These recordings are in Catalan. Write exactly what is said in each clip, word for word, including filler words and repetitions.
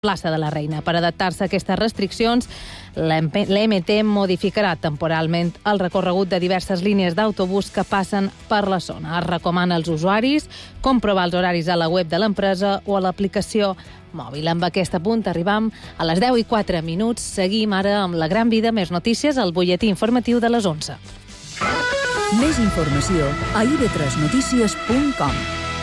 plaça de la Reina. Per adaptar-se a aquestes restriccions, l'E M T modificarà temporalment el recorregut de diverses línies d'autobús que passen per la zona. Es recomana als usuaris comprovar els horaris a la web de l'empresa o a l'aplicació mòbil. Amb aquest apunt arribam a les deu i quatre minuts. Seguim ara amb La Gran Vida, més notícies al butlletí informatiu de les onze. Més informació a i ve tres notícies punt com.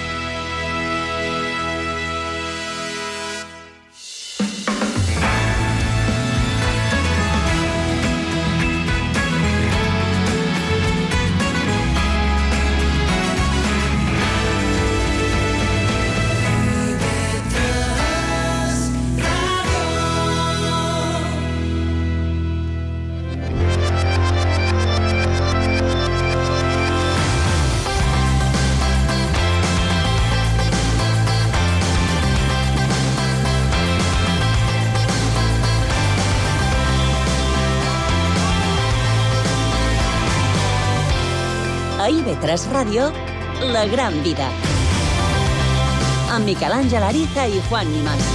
A i ve tres Ràdio, La Gran Vida. Amb Miquel Àngel Ariza i Juan Nimas.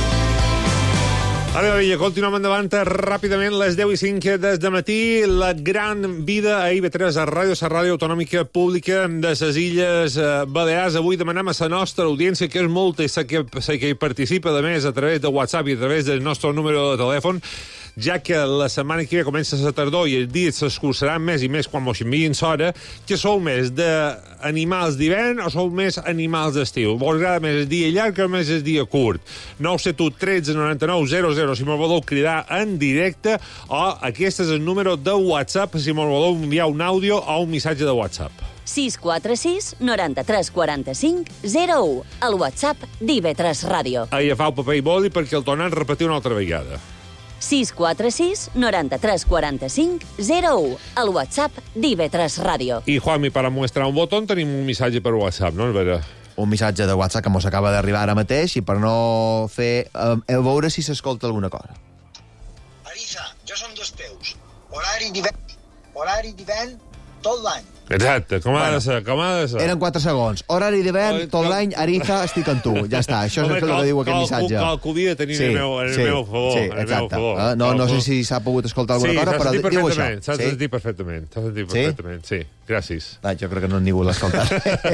Ara, vinga, continuem endavant ràpidament, les deu i cinc des matí, La Gran Vida a i ve tres a Ràdio, la ràdio autonòmica pública de les Illes Balears. Avui demanem a la nostra audiència, que és molta i sé que, sé que hi participa, a més, a través de WhatsApp i a través del nostre número de telèfon, ja que la setmana que ve comença la tardor i els dies s'escurçaran més i més quan mos envien l'hora, que sou més d'animals d'hivern o sou més animals d'estiu? Vos agrada més el dia llarg o més el dia curt? nou set u tretze noranta-nou zero zero si mos voleu cridar en directe, o aquest és el número de WhatsApp si mos voleu enviar un àudio o un missatge de WhatsApp. sis quatre sis noranta-tres quaranta-cinc zero u, el WhatsApp d'I ve tres Ràdio. Agafau paper i boli perquè el tornem a repetir una altra vegada. sis quatre sis noranta-tres quaranta-cinc zero u, el WhatsApp d'I ve tres Ràdio. I, Juanmi, per mostrar un botó tenim un missatge per WhatsApp, no? Vera? Un missatge de WhatsApp que mos acaba d'arribar ara mateix i per no fer... Eh, a veure si s'escolta alguna cosa. Ariza, jo som dels teus. Horari d'hivern, horari d'hivern tot l'any. Exacte, com ha de ser, com ha de ser. Eren quatre segons. Horari d'hivern, tot l'any, Ariza, estic amb tu. Ja està, això és el que diu aquest missatge. Calculia tenir en el meu, en el sí, meu favor. sí, en el exacte. meu favor. Uh, no, no sé si s'ha pogut escoltar alguna sí, cosa, però diu això. S'ha sentit perfectament, s'ha sentit perfectament, sí. Gràcies. Ah, jo crec que no ningú l'ha escoltat.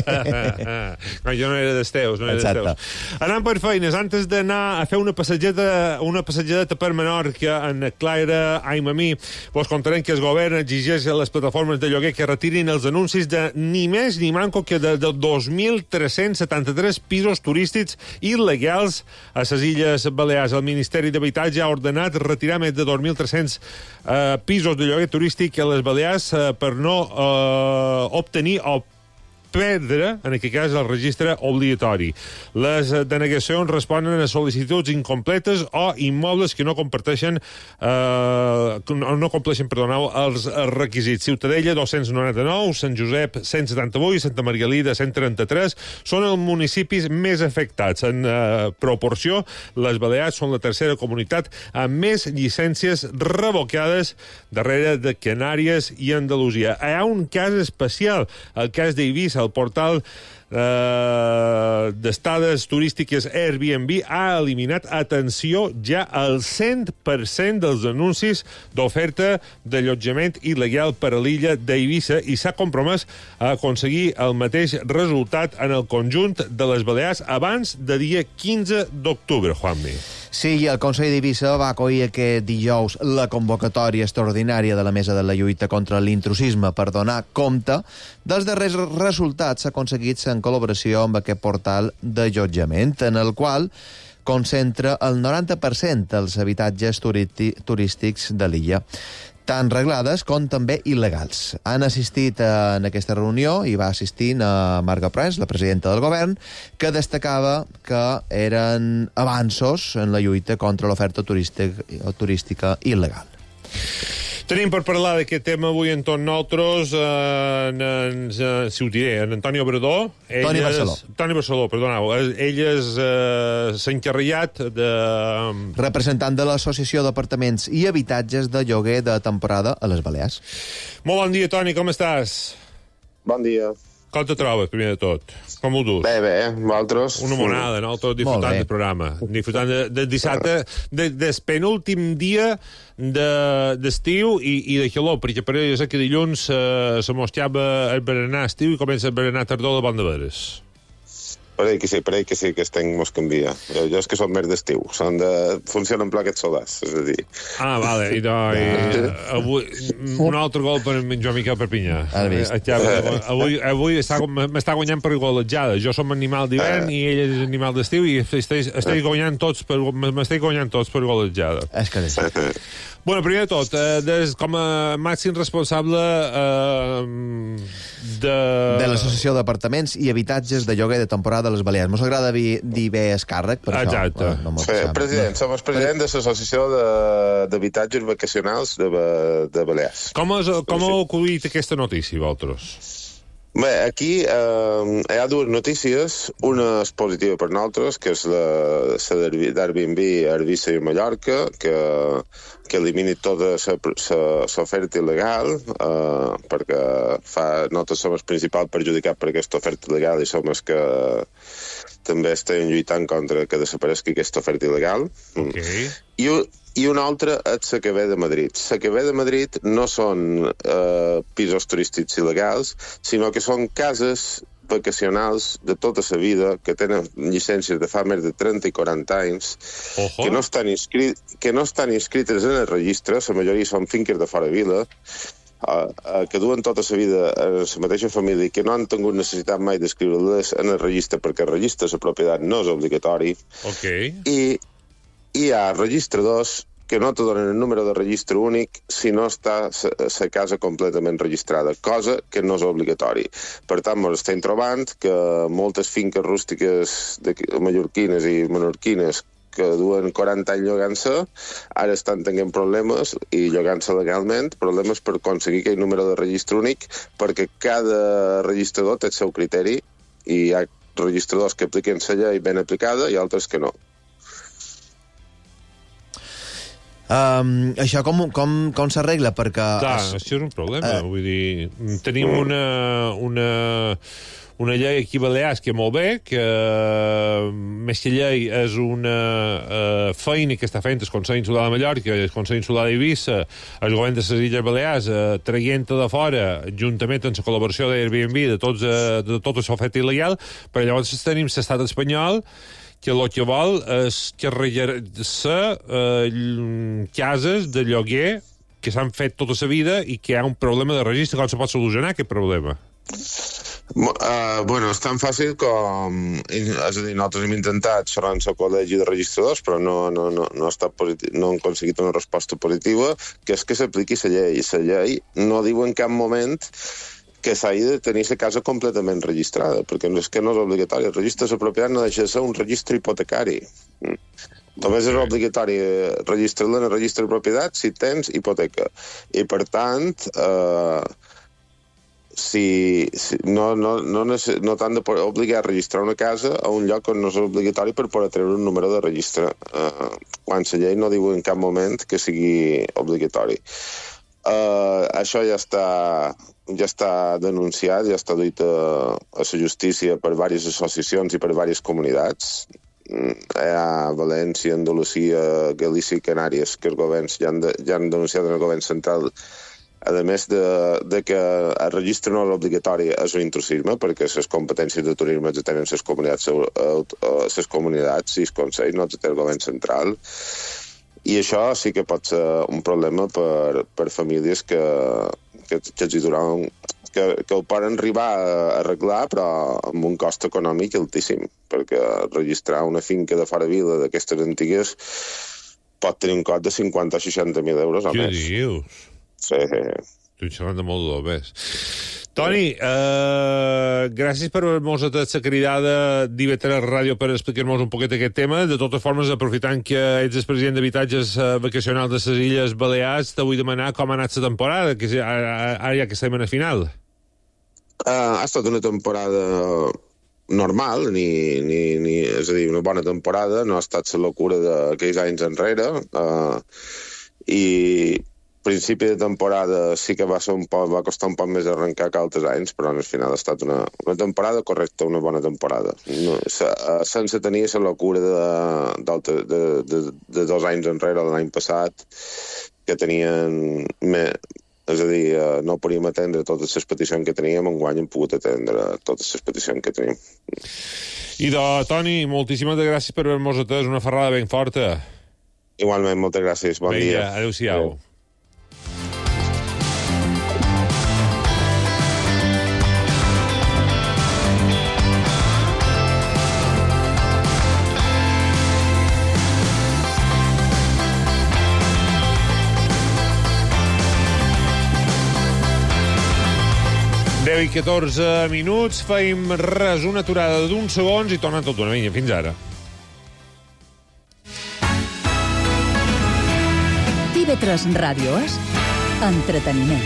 no, jo no era dels teus, no era dels teus. Anant per feines, antes d'anar a fer una passatgeta, una passatgeta per Menorca en Clara Aimamí, vos contarem que el govern exigeix a les plataformes de lloguer que retirin els anuncis de ni més ni manco que de, de dos mil tres-cents setanta-tres pisos turístics il·legals a les Illes Balears. El Ministeri d'Habitatge ha ordenat retirar més de dos mil tres-cents uh, pisos de lloguer turístic a les Balears uh, per no uh, obtenir o perdre, en aquest cas, el registre obligatori. Les denegacions responen a sol·licituds incompletes o immobles que no comparteixen eh, no, no compleixen, perdoneu, els requisits. Ciutadella, dos-cents noranta-nou, Sant Josep, cent setanta-vuit, Santa Margalida, cent trenta-tres, són els municipis més afectats. En eh, proporció, les Balears són la tercera comunitat amb més llicències revocades darrere de Canàries i Andalusia. Hi ha un cas especial, el cas d'Eivissa. El portal eh, d'estades turístiques Airbnb ha eliminat, atenció, ja el cent per cent dels anuncis d'oferta d'allotjament il·legal per a l'illa d'Eivissa i s'ha compromès a aconseguir el mateix resultat en el conjunt de les Balears abans de dia quinze d'octubre, Juanmi. Sí, el Consell d'Eivissa va acollir aquest dijous la convocatòria extraordinària de la Mesa de la Lluita contra l'intrusisme per donar compte dels darrers resultats aconseguits en col·laboració amb aquest portal d'allotjament, en el qual concentra el noranta per cent dels habitatges turístics de l'illa, tant reglades com també il·legals. Han assistit en aquesta reunió i va assistir a Marga Prens, la presidenta del govern, que destacava que eren avanços en la lluita contra l'oferta turística, turística il·legal. Tenim per parlar d'aquest tema avui en tot nosaltres, eh, en, en, en, si ho diré, en Antoni Obrador. Toni Barceló. Toni Barceló, perdoneu. Ell és, eh, s'ha encarregat de... representant de l'Associació d'Apartaments i Habitatges de Lloguer de Temporada a les Balears. Molt bon dia, Toni, com estàs? Bon dia. Com te trobes, primer de tot? Com ho dus? Bé, bé, vosaltres? Una monada, no? Tot disfrutant del programa. Disfrutant del de dissabte, de, del penúltim dia d'estiu de, i, i de calor, perquè per jo sé que dilluns eh, se mostrava el berenar estiu i comença el berenar tardor de bon de veres. Pareix que sí, pareix que sí, que este any mos canvia. Jo, jo és que som més d'estiu, són de... funcionen en plaquets solars, és a dir... Ah, vale, i, no, i avui un altre gol per en Joan Miquel Perpinyà. Avui, avui m'està guanyant per golejada. Jo som animal d'hivern i ell és animal d'estiu i estic guanyant tots per, m'estic guanyant tots per golejada. És que sí. Bueno, primer de tot, eh, des, com a màxim responsable eh, de... de l'Associació d'Apartaments i Habitatges de Lloguer de Temporada de les Balears. Mos agrada dir, dir bé el càrrec, per Exacte. això. No, no sí, president, som el president de l'Associació d'Habitatges Vacacionals de, de Balears. Com, és, com heu acudit aquesta notícia, vosaltres? Bé, aquí eh, hi ha dues notícies. Una és positiva per nosaltres, que és la, la d'Airbnb a Eivissa i Mallorca, que, que elimini tota l'oferta il·legal, eh, perquè fa, nosaltres som el principal perjudicat per aquesta oferta il·legal i som els que també estem lluitant contra que desapareixi aquesta oferta il·legal. Okay. I, i una altra és la que ve de Madrid. La que ve de Madrid no són eh, pisos turístics il·legals, sinó que són cases vacacionals de tota la vida, que tenen llicències de fa més de trenta i quaranta anys, Ojo. que no estan inscrit, que no estan inscrites en el registre, la majoria són finques de fora vila, Uh, uh, que duen tota la vida en la mateixa família i que no han tingut necessitat mai d'escriure-les en el registre perquè el registre de la propietat no és obligatori. Okay. I, i hi ha registradors que no te donen el número de registre únic si no està la casa completament registrada, cosa que no és obligatori. Per tant, ens estem trobant que moltes finques rústiques de mallorquines i menorquines que duen quaranta anys llogant-se, ara estan tenint problemes, i llogant-se legalment, problemes per aconseguir aquell número de registre únic, perquè cada registrador té el seu criteri, i hi ha registradors que apliquen la llei ben aplicada i altres que no. Um, això com, com, com s'arregla? Perquè... Clar, això és un problema. Uh... Vull dir, tenim una... una... una llei aquí a Balears que és molt bé, que uh, més que llei és una uh, feina que està fent el Consell Insular de Mallorca, el Consell Insular d'Eivissa, el govern de les Illes Balears, uh, traient-te de fora, juntament amb la col·laboració d'Airbnb, de, tots, uh, de tota l'oferta il·legal, però llavors tenim l'estat espanyol que el que vol és que regir-se uh, cases de lloguer que s'han fet tota la vida i que hi ha un problema de registre. Com se pot solucionar aquest problema? Uh, bueno, és tan fàcil com... És a dir, nosaltres hem intentat xerrar amb el col·legi de registradors, però no, no, no, no, ha estat positiu, no hem aconseguit una resposta positiva, que és que s'apliqui la llei. La llei no diu en cap moment que s'hagi de tenir la casa completament registrada, perquè és que no és obligatori. El registre de la propietat no deixa de ser un registre hipotecari. Només és obligatori registrar-la en el registre de propietat si tens hipoteca. I, per tant... Eh, Si, si no, no, no, no t'han d'obligar a registrar una casa a un lloc on no és obligatori per poder treure un número de registre, uh, quan la llei no diu en cap moment que sigui obligatori. Uh, això ja està, ja està denunciat, ja està duit a, a la justícia per diverses associacions i per diverses comunitats. Hi ha València, Andalusia, Galícia i Canàries, que els governs ja han, de, ja han denunciat en el govern central, a més de, de que el registre no és obligatori, és un intrusisme, perquè les competències de turisme ja tenen les comunitats, les comunitats i el Consell, no té el govern central. I això sí que pot ser un problema per, per famílies que, que, que, duran, que, que ho poden arribar a arreglar, però amb un cost econòmic altíssim, perquè registrar una finca de fora vila d'aquestes antigues pot tenir un cost de cinquanta o seixanta mil euros o més. Què dius? Sí. Estic xerrant de molt de més. Toni, eh, gràcies per haver-nos atès la cridada d'I V tres Ràdio per explicar-nos un poquet aquest tema. De totes formes, aprofitant que ets el president d'habitatges vacacionals de les Illes Balears, te vull demanar com ha anat la temporada, que ara, ara ja que estem en el final. Uh, ha estat una temporada normal, ni, ni, ni, és a dir, una bona temporada, no ha estat la locura d'aquells anys enrere, uh, i principi de temporada sí que va ser un poc, va costar un poc més arrencar que altres anys, però al final ha estat una, una temporada correcta, una bona temporada. No, sense tenir la locura de, de, de, de, de dos anys enrere, l'any passat, que tenien... Me, és a dir, no podíem atendre totes les peticions que teníem, enguany hem pogut atendre totes les peticions que tenim. I de Toni, moltíssimes gràcies per haver-nos atès, una ferrada ben forta. Igualment, moltes gràcies, bon Vinga, dia. Adéu-siau. Adéu. deu i catorze minuts, feim res, una aturada d'uns segons i torna tot una vinya. Fins ara. T V tres Ràdio és entreteniment.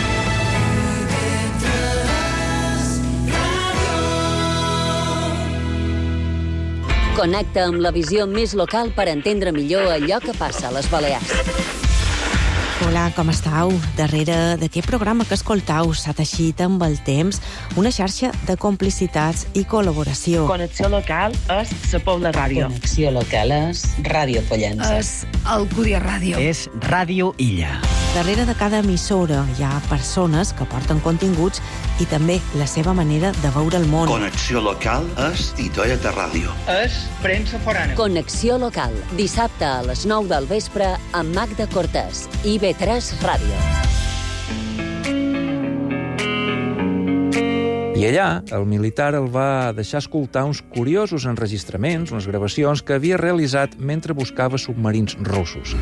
Connecta amb la visió més local per entendre millor allò que passa a les Balears. Hola, com estàu? Darrere d'aquest programa que escoltau s'ha teixit amb el temps una xarxa de complicitats i col·laboració. Connexió local és la Pobla Ràdio. Connexió local és Ràdio Pollença. És Alcúdia Ràdio. És Ràdio Illa. Darrere de cada emissora hi ha persones que porten continguts i també la seva manera de veure el món. Connexió local és Titoia de Ràdio. És premsa forana. Connexió local, dissabte a les nou del vespre amb Magda Cortés i I V tres Ràdio. I allà, el militar el va deixar escoltar uns curiosos enregistraments, unes gravacions que havia realitzat mentre buscava submarins russos.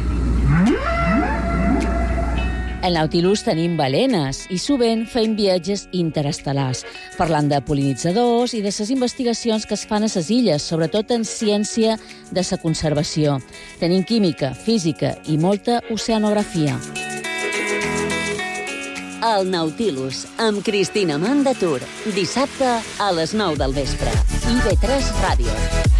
Al Nautilus tenim balenes i sovint feim viatges interestel·lars, parlant de pol·linitzadors i de les investigacions que es fan a les illes, sobretot en ciència de la conservació. Tenim química, física i molta oceanografia. El Nautilus, amb Cristina Mandatur, dissabte a les nou del vespre. I V tres Ràdio.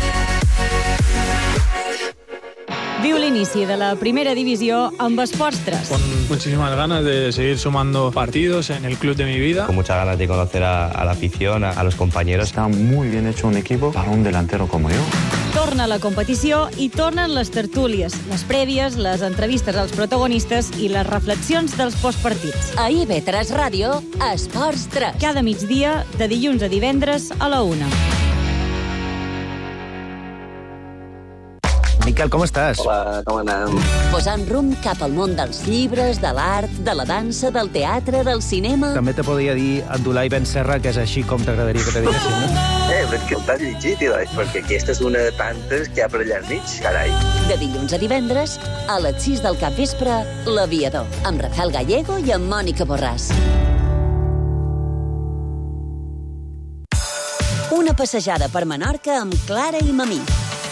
Viu l'inici de la primera divisió amb Esports tres. Con muchísimas ganas de seguir sumando partidos en el club de mi vida. Con muchas ganas de conocer a, a la afición, a, a los compañeros. Está muy bien hecho un equipo para un delantero como yo. Torna la competició i tornen les tertúlies, les prèvies, les entrevistes als protagonistes i les reflexions dels postpartits. A I V tres Ràdio, Esports tres. Cada migdia, de dilluns a divendres a la una. Miquel, com estàs? Hola, com anem? Posant rumb cap al món dels llibres, de l'art, de la dansa, del teatre, del cinema... També te podria dir Abdullah Ben Serra, que és així com t'agradaria que te diguessin, no? Eh, però és que t'has llegit, doncs, perquè aquesta és una de tantes que hi ha per allà al mig, carai. De dilluns a divendres, a les sis del capvespre, L'Aviador, amb Rafael Gallego i amb Mònica Borràs. Una passejada per Menorca amb Clara i Mamí.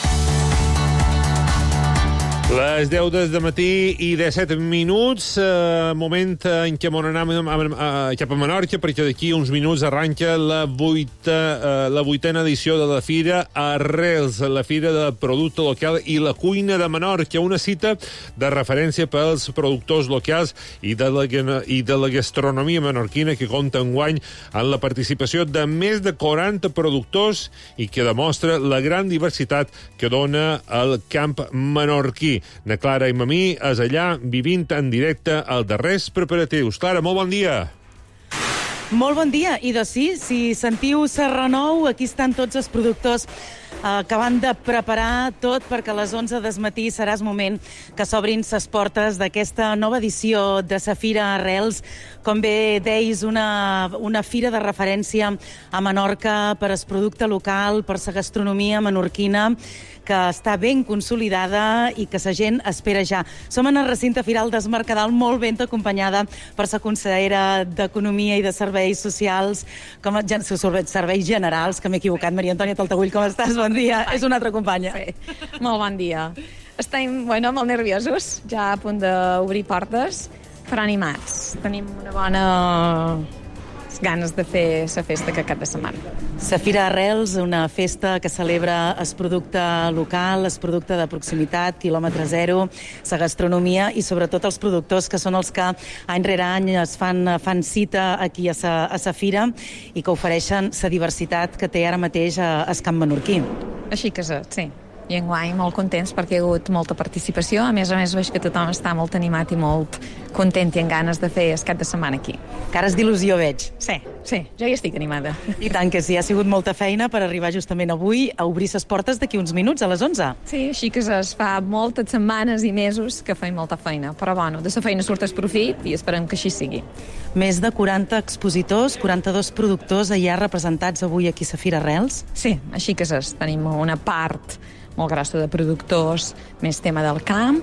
Les deu del matí i disset minuts, eh, moment en què anem eh, cap a Menorca, perquè d'aquí uns minuts arranca la, vuita, eh, la vuitena edició de la Fira Arrels, la Fira de Producte Local i la Cuina de Menorca, una cita de referència pels productors locals i de la, i de la gastronomia menorquina, que compta enguany en la participació de més de quaranta productors i que demostra la gran diversitat que dona el camp menorquí. Na Clara i Mamí és allà vivint en directe els darrers preparatius. Clara, molt bon dia. Molt bon dia. I doncs sí, si sentiu Serranou, aquí estan tots els productors acabant de preparar tot perquè a les onze del matí serà el moment que s'obrin les portes d'aquesta nova edició de la Fira Arrels. Com bé deis, una, una fira de referència a Menorca per al producte local, per la gastronomia menorquina, que està ben consolidada i que la gent espera ja. Som en el recinte firal del Mercadal, molt ben acompanyada per la consellera d'Economia i de Serveis Socials, com a Serveis Generals, que m'he equivocat. Maria Antònia Taltagull, com estàs? Bon dia. Ai. És una altra companya. Sí. Molt bon dia. Estem, bueno, molt nerviosos, ja a punt d'obrir portes, però animats. Tenim una bona... ganes de fer la festa que cap de setmana. La Fira Arrels, una festa que celebra el producte local, el producte de proximitat, quilòmetre zero, la gastronomia i sobretot els productors que són els que any rere any es fan, fan cita aquí a la a sa fira i que ofereixen la diversitat que té ara mateix a, a Camp Menorquí. Així que sí. I enguany molt contents perquè hi ha hagut molta participació. A més a més, veig que tothom està molt animat i molt content i amb ganes de fer el cap de setmana aquí. Cares d'il·lusió veig. Sí, sí, jo hi estic animada. I tant que sí, ha sigut molta feina per arribar justament avui a obrir les portes d'aquí uns minuts, a les onze. Sí, així que es fa moltes setmanes i mesos que feim molta feina. Però bueno, de la feina surt el profit i esperem que així sigui. Més de quaranta expositors, quaranta-dos productors allà representats avui aquí a la Fira Arrels. Sí, així que es. Tenim una part molt grossa de productors, més tema del camp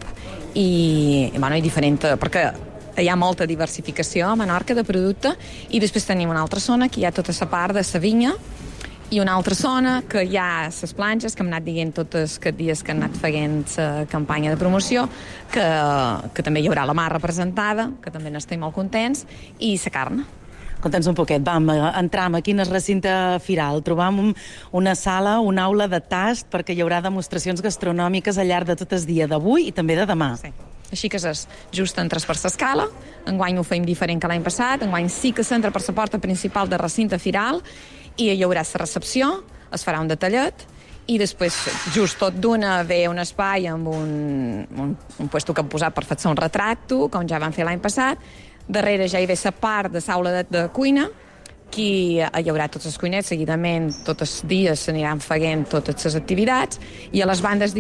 i, bueno, i diferent, perquè hi ha molta diversificació a Menorca de producte i després tenim una altra zona que hi ha tota la part de la vinya i una altra zona que hi ha les planxes, que hem anat dient tots aquests dies que hem anat fent la campanya de promoció, que, que també hi haurà la mar representada, que també n'estem molt contents, i la carn. Conta'ns un poquet, vam, entram aquí en el recinte firal, trobam un, una sala, una aula de tast, perquè hi haurà demostracions gastronòmiques al llarg de tot el dia d'avui i també de demà. Sí. Així que és just entres per l'escala, enguany ho feim diferent que l'any passat, enguany sí que s'entra per la porta principal del recinte firal i hi haurà la recepció, es farà un detallet i després just tot d'una ve un espai amb un, un, un puesto que hem posat per fer-se un retracto, com ja vam fer l'any passat. Darrere ja hi ve la part de l'aula de, de cuina, que hi haurà tots els cuinets, seguidament tots els dies s'aniran fent totes les activitats, i a les bandes de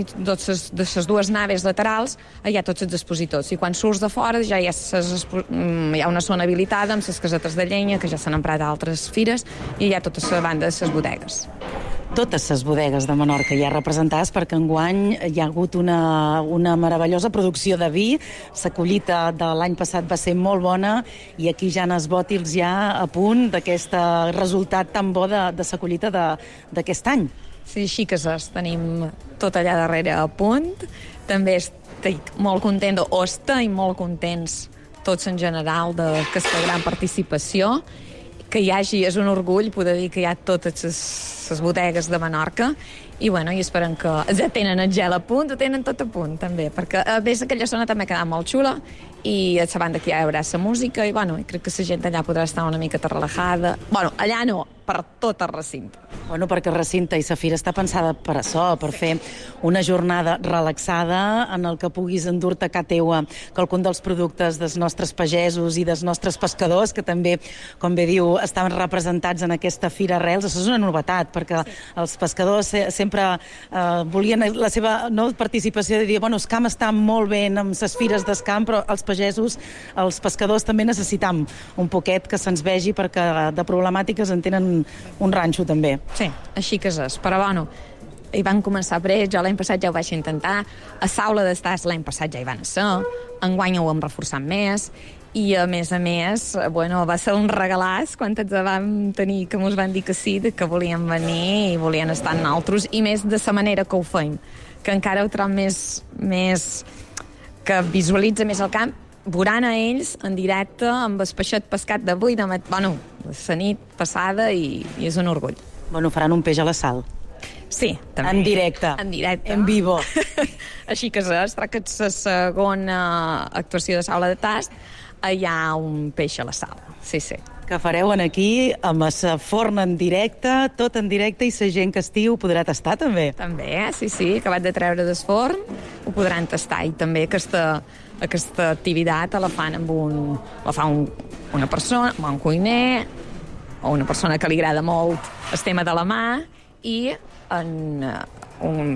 les dues naves laterals hi ha tots els expositors, i quan surts de fora ja hi ha, ses, hi ha una zona habilitada amb les casetes de llenya que ja s'han emprat a altres fires, i hi ha tota la banda de les bodegues. Totes les bodegues de Menorca ja representades, perquè enguany hi ha hagut una, una meravellosa producció de vi. La collita de l'any passat va ser molt bona i aquí ja en els bòtils ja a punt d'aquest resultat tan bo de, de la collita d'aquest any. Sí, així que és, tenim tot allà darrere a punt. També estic molt content, o estem molt contents tots en general d'aquesta gran participació, que hi hagi, és un orgull poder dir que hi ha totes les, les bodegues de Menorca i, bueno, i esperem que ja tenen el gel a punt, ho tenen tot a punt també, perquè a més aquella zona també ha quedat molt xula i a la banda que hi haurà la música i, bueno, crec que la gent allà podrà estar una mica relajada. Bueno, allà no, per tot el recinte. Bueno, perquè el recinte i la fira està pensada per això, per sí. fer una jornada relaxada en el que puguis endur-te a casa teua qualcun dels productes dels nostres pagesos i dels nostres pescadors, que també, com bé diu, estaven representats en aquesta Fira Arrels. Això és una novetat, perquè sí. els pescadors sempre eh, volien la seva no, participació de dir, bueno, el camp està molt bé amb les fires del camp, però els pagesos, els pescadors també necessitam un poquet que se'ns vegi, perquè de problemàtiques en tenen un ranxo també. Sí, així que és. Però, bueno, hi van començar per ells, jo l'any passat ja ho vaig intentar, a Saula d'Estàs l'any passat ja hi van ser, enguany ho hem reforçat més, i a més a més, bueno, va ser un regalàs quan ens vam tenir, que mos van dir que sí, que volien venir i volien estar en altres, i més de la manera que ho feim, que encara ho trob més, més que visualitza més el camp, veuran a ells en directe amb el peixet pescat d'avui, de mat... bueno, la nit passada, i, i és un orgull. Bueno, faran un peix a la sal. Sí, també. En directe. En directe. En vivo. Així que es tracta de la segona actuació de Saula de Tast, hi ha un peix a la sal. Sí, sí. Que fareu en aquí, amb el forn en directe, tot en directe, i la gent que estiu podrà tastar també. També, sí, sí, acabat de treure del forn, ho podran tastar, i també aquesta, aquesta activitat la fan amb un, la fa un, una persona, un cuiner, o una persona que li agrada molt el tema de la mà, i en un...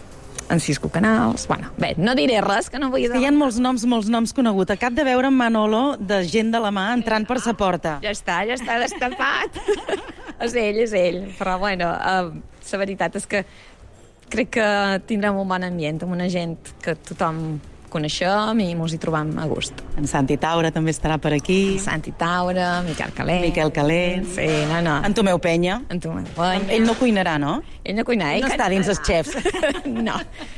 en Cisco Canals, bueno, bé, no diré res, que no vull... És que hi ha molts noms, molts noms coneguts. Acab de veure en Manolo de gent de la mà entrant per sa porta. Ja està, ja està destapat. És ell, és ell. Però, bueno, uh, la veritat és que crec que tindrem un bon ambient, amb una gent que tothom coneixem i mos hi trobam a gust. En Santi Taura també estarà per aquí. En Santi Taura, Miquel Calent. Miquel Calent. Sí, no, no. En Tomeu Penya. En Tomeu Penya. Ell no cuinarà, no? Ell no cuinarà. Ell no està dins els xefs. No.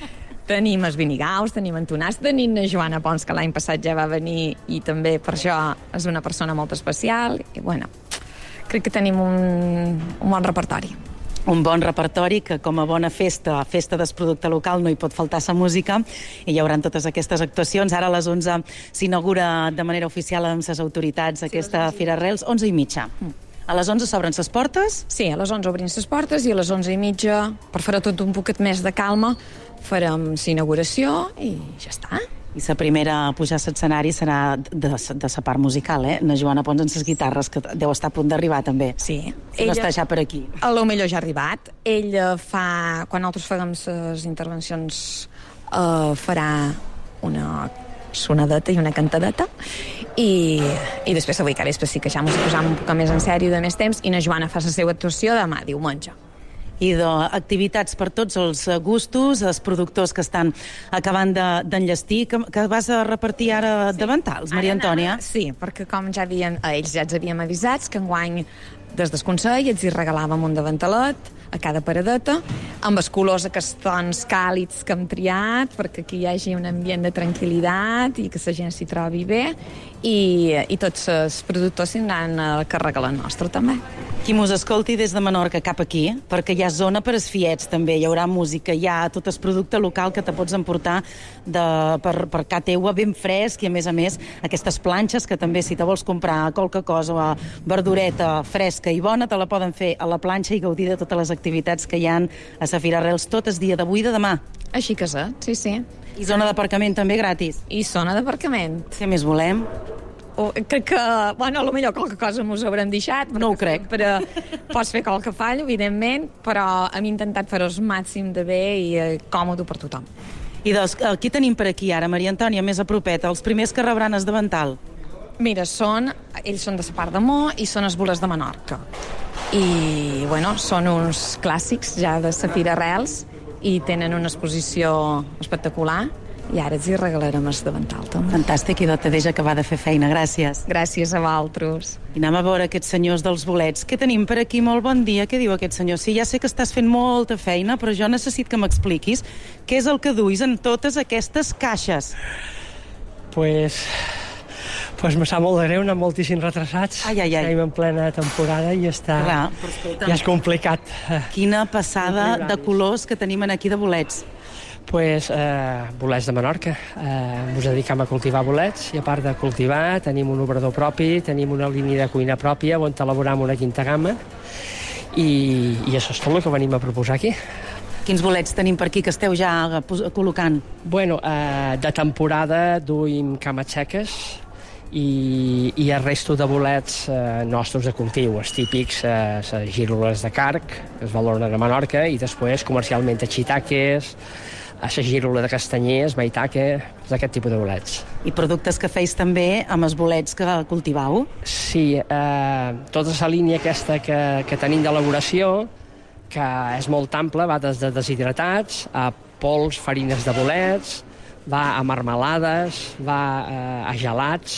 Tenim els Vinigaus, tenim en Tonàs, tenim la Joana Pons, que l'any passat ja va venir i també per això és una persona molt especial. I, bueno, crec que tenim un, un bon repertori. Un bon repertori que, com a bona festa, festa del producte local, no hi pot faltar sa música, i hi haurà totes aquestes actuacions. Ara a les onze s'inaugura de manera oficial amb les autoritats aquesta Fira Arrels, onze i mitja. A les onze s'obren les portes? Sí, a les onze obrim les portes i a les onze i mitja, per fer tot un poquet més de calma, farem l'inauguració i ja està. I la primera a pujar a l'escenari serà de, de la part musical, eh? Na Joana Pons amb les guitarres, que deu estar a punt d'arribar, també. Sí. Si no està ja per aquí. A lo millor ja ha arribat. Ell fa... Quan nosaltres fem les intervencions, eh, farà una sonadeta i una cantadeta, i, i després avui que vespre sí que ja ens posam un poc més en sèrio de més temps, i na Joana fa la seva actuació demà, diumenge. I d'activitats per tots els gustos, els productors que estan acabant d'enllestir, que, que vas a repartir ara sí. davantals, Maria Antònia. Sí, perquè com ja havien, a ells ja els havíem avisats que enguany des del Consell els hi regalàvem un davantalet a cada paradeta, amb els colors aquests tons càlids que hem triat, perquè aquí hi hagi un ambient de tranquil·litat i que la gent s'hi trobi bé, i, i tots els productors tindran el que regalen nostre, també. Qui mos escolti des de Menorca cap aquí, perquè hi ha zona per als fiets, també. Hi haurà música, hi ha tot el producte local que te pots emportar de, per, per ca teua, ben fresc, i a més a més aquestes planxes que també, si te vols comprar qualque cosa, verdureta fresca i bona, te la poden fer a la planxa i gaudir de totes les activitats que hi ha a la Fira Arrels tot el dia d'avui i de demà. Així que sí, sí, sí. I zona d'aparcament també gratis. I zona d'aparcament. Què més volem? Oh, crec que, bueno, potser qualque cosa m'ho haurem deixat. No ho crec. Però pots fer qualque fall, evidentment, però hem intentat fer-ho el màxim de bé i eh, còmode per tothom. I doncs, qui tenim per aquí ara, Maria Antònia, més a propeta? Els primers que rebran el davantal? Mira, són, ells són de la part de Mo i són els bolers de Menorca. I, bueno, són uns clàssics ja de la Fira Arrels i tenen una exposició espectacular. I ara els hi regalarem el davantal, també. Fantàstic, i te deixa acabar de fer feina. Gràcies. Gràcies a vosaltres. I anem a veure aquests senyors dels bolets. Què tenim per aquí? Molt bon dia. Què diu aquest senyor? Sí, ja sé que estàs fent molta feina, però jo necessito que m'expliquis què és el que duis en totes aquestes caixes. Pues... Pues me sap molt de greu, anem moltíssim retrasats. Ai, ai, ai. Estem en plena temporada i està... Clar, però escolta, ja és complicat. Quina passada de colors que tenim aquí de bolets. Pues, eh, bolets de Menorca. Eh, ens dedicam a cultivar bolets i a part de cultivar tenim un obrador propi, tenim una línia de cuina pròpia on elaboram una quinta gamma i, i això és tot el que venim a proposar aquí. Quins bolets tenim per aquí que esteu ja col·locant? Bueno, eh, de temporada duim cames seques i, i el resto de bolets eh, nostres de cultiu, els típics, eh, les gíroles de carc, que es valoren a Menorca, i després comercialment xitaques, a la gírola de castanyers, maitaque, d'aquest tipus de bolets. I productes que feis també amb els bolets que cultivau? Sí, eh, tota la línia aquesta que, que tenim d'elaboració, que és molt ampla, va des de deshidratats a pols, farines de bolets, va a marmelades, va eh, a gelats,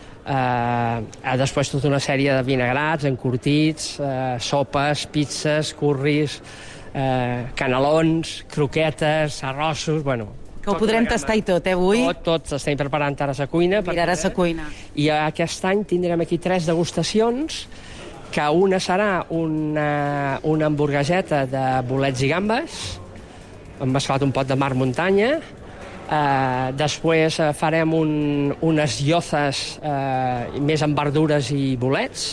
eh, després tota una sèrie de vinagrats, encurtits, eh, sopes, pizzas, curris, Eh, canelons, croquetes, arrossos, bueno... Que ho podrem tastar i tot, eh, avui? Tot, tot, estem preparant ara la cuina. Mirar a la cuina. I aquest any tindrem aquí tres degustacions, que una serà una, una hamburgueseta de bolets i gambes, hem mesclat un pot de mar muntanya, eh, després eh, farem un, unes llozes eh, més amb verdures i bolets,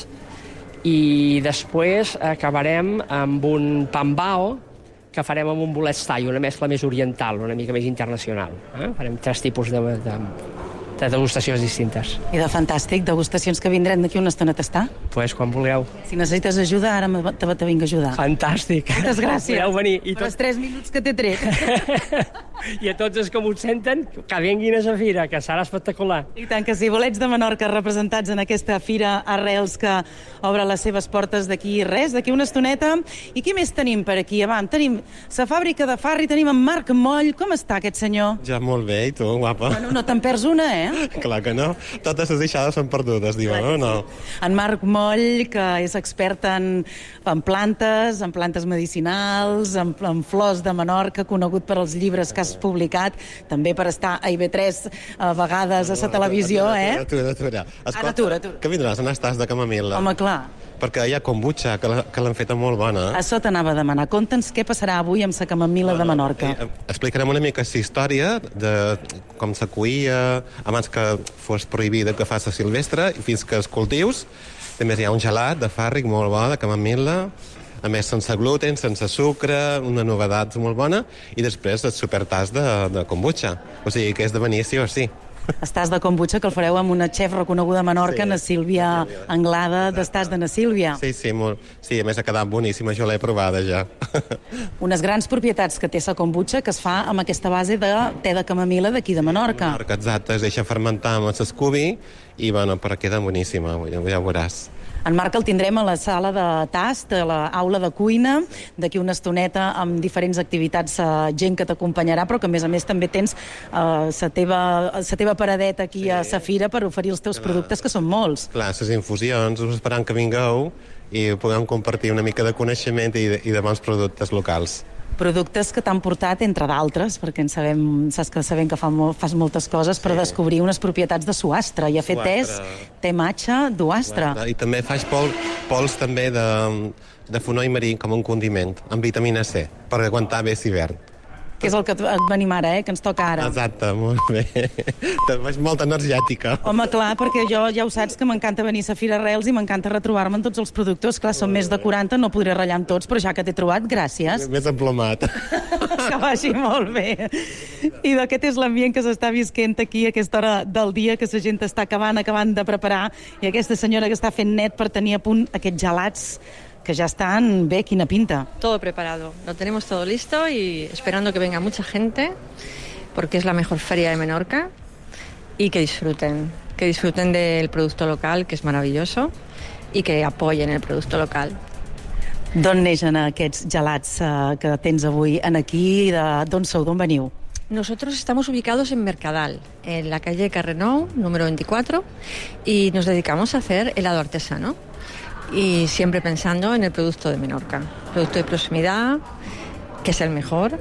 i després acabarem amb un pambao que farem amb un bolet thai, una mescla més oriental, una mica més internacional. Eh? Farem tres tipus de, de, de degustacions distintes. I de fantàstic, degustacions que vindrem d'aquí una estona a tastar? Doncs pues, quan vulgueu. Si necessites ajuda, ara te, te vinc a ajudar. Fantàstic. Moltes gràcies. Podeu venir. I per tot... els tres minuts que t'he tret. I a tots els que m'ho senten, que vinguin a la fira, que serà espectacular. I tant que sí, bolets de Menorca representats en aquesta Fira Arrels que obre les seves portes d'aquí res, d'aquí una estoneta. I què més tenim per aquí? Avam, tenim la fàbrica de Farri, tenim en Marc Moll. Com està aquest senyor? Ja molt bé, i tu, guapa? Bueno, no te'n perds una, eh? Clar que no. Totes les deixades són perdudes, diuen, no? no? En Marc Moll, que és expert en, en plantes, en plantes medicinals, en, en flors de Menorca, conegut per als llibres que ha has publicat, també per estar a I V tres a vegades a la televisió, eh? Atura, atura. Ara, atura, atura. Que vindràs a tast de camamil·la. Home, clar. Perquè hi ha kombucha, que l'han feta molt bona. A sota anava a demanar. Conta'ns què passarà avui amb la camamil·la de Menorca. Explicarem una mica la història de com se cuïa abans que fos prohibida que fas a silvestre i fins que els cultius. També hi ha un gelat de fàrric molt bo, de camamil·la, a més sense gluten, sense sucre, una novedat molt bona, i després el supertàs de, de kombucha. O sigui, que és de venir sí o sí. Estàs de kombucha que el fareu amb una xef reconeguda a Menorca, sí. Na Sílvia Anglada, d'Estàs de Na Sílvia. Sí, sí, molt. Sí, a més ha quedat boníssima, jo l'he provada ja. Unes grans propietats que té la kombucha que es fa amb aquesta base de te de camamil·la d'aquí de Menorca. Menorca, exacte, es deixa fermentar amb l'escubi i, bueno, però queda boníssima, ja, ja ho veuràs. En Marc el tindrem a la sala de tast, a l'aula de cuina, d'aquí una estoneta amb diferents activitats, uh, gent que t'acompanyarà, però que a més a més també tens uh, la teva, la teva paradeta aquí sí. A la fira per oferir els teus Clar. Productes, que són molts. Clar, les infusions, us esperant que vingueu i puguem compartir una mica de coneixement i de, i de bons productes locals. Productes que t'han portat, entre d'altres, perquè en sabem, saps que sabem que fa molt, fas moltes coses, sí. Per descobrir unes propietats de suastre. I ha fet és té matxa d'uastre. I també faig pol, pols també de, de fonoll marí com un condiment, amb vitamina C, per aguantar bé l'hivern. Que és el que et venim ara, eh? Que ens toca ara. Exacte, molt bé. Veig molt energètica. Home, clar, perquè jo ja ho saps que m'encanta venir a Fira Arrels i m'encanta retrobar-me en tots els productors. Clar, són més de quaranta, no podré ratllar amb tots, però ja que t'he trobat, gràcies. Més emplomat. Que vagi molt bé. I d'aquest és l'ambient que s'està visquent aquí a aquesta hora del dia, que la gent està acabant, acabant de preparar, i aquesta senyora que està fent net per tenir a punt aquests gelats que ya están, ve, quina pinta. Todo preparado, lo tenemos todo listo y esperando que venga mucha gente, porque es la mejor feria de Menorca, y que disfruten, que disfruten del producto local, que es maravilloso, y que apoyen el producto local. D'on neixen aquests gelats uh, que tens avui en aquí? D'on sou, d'on veniu? Nosotros estamos ubicados en Mercadal, en la calle Carrenou, número veinticuatro, y nos dedicamos a hacer helado artesano. Y siempre pensando en el producto de Menorca, producto de proximidad, que es el mejor,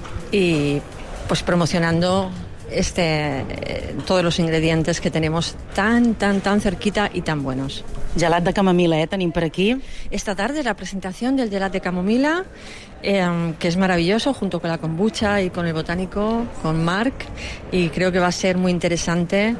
y pues promocionando este, eh, todos los ingredientes que tenemos tan, tan, tan cerquita y tan buenos. Gelat de camomila, eh, tenim per aquí. Esta tarde la presentación del gelat de camomila, eh, que es maravilloso, junto con la kombucha y con el botánico, con Marc, y creo que va a ser muy interesante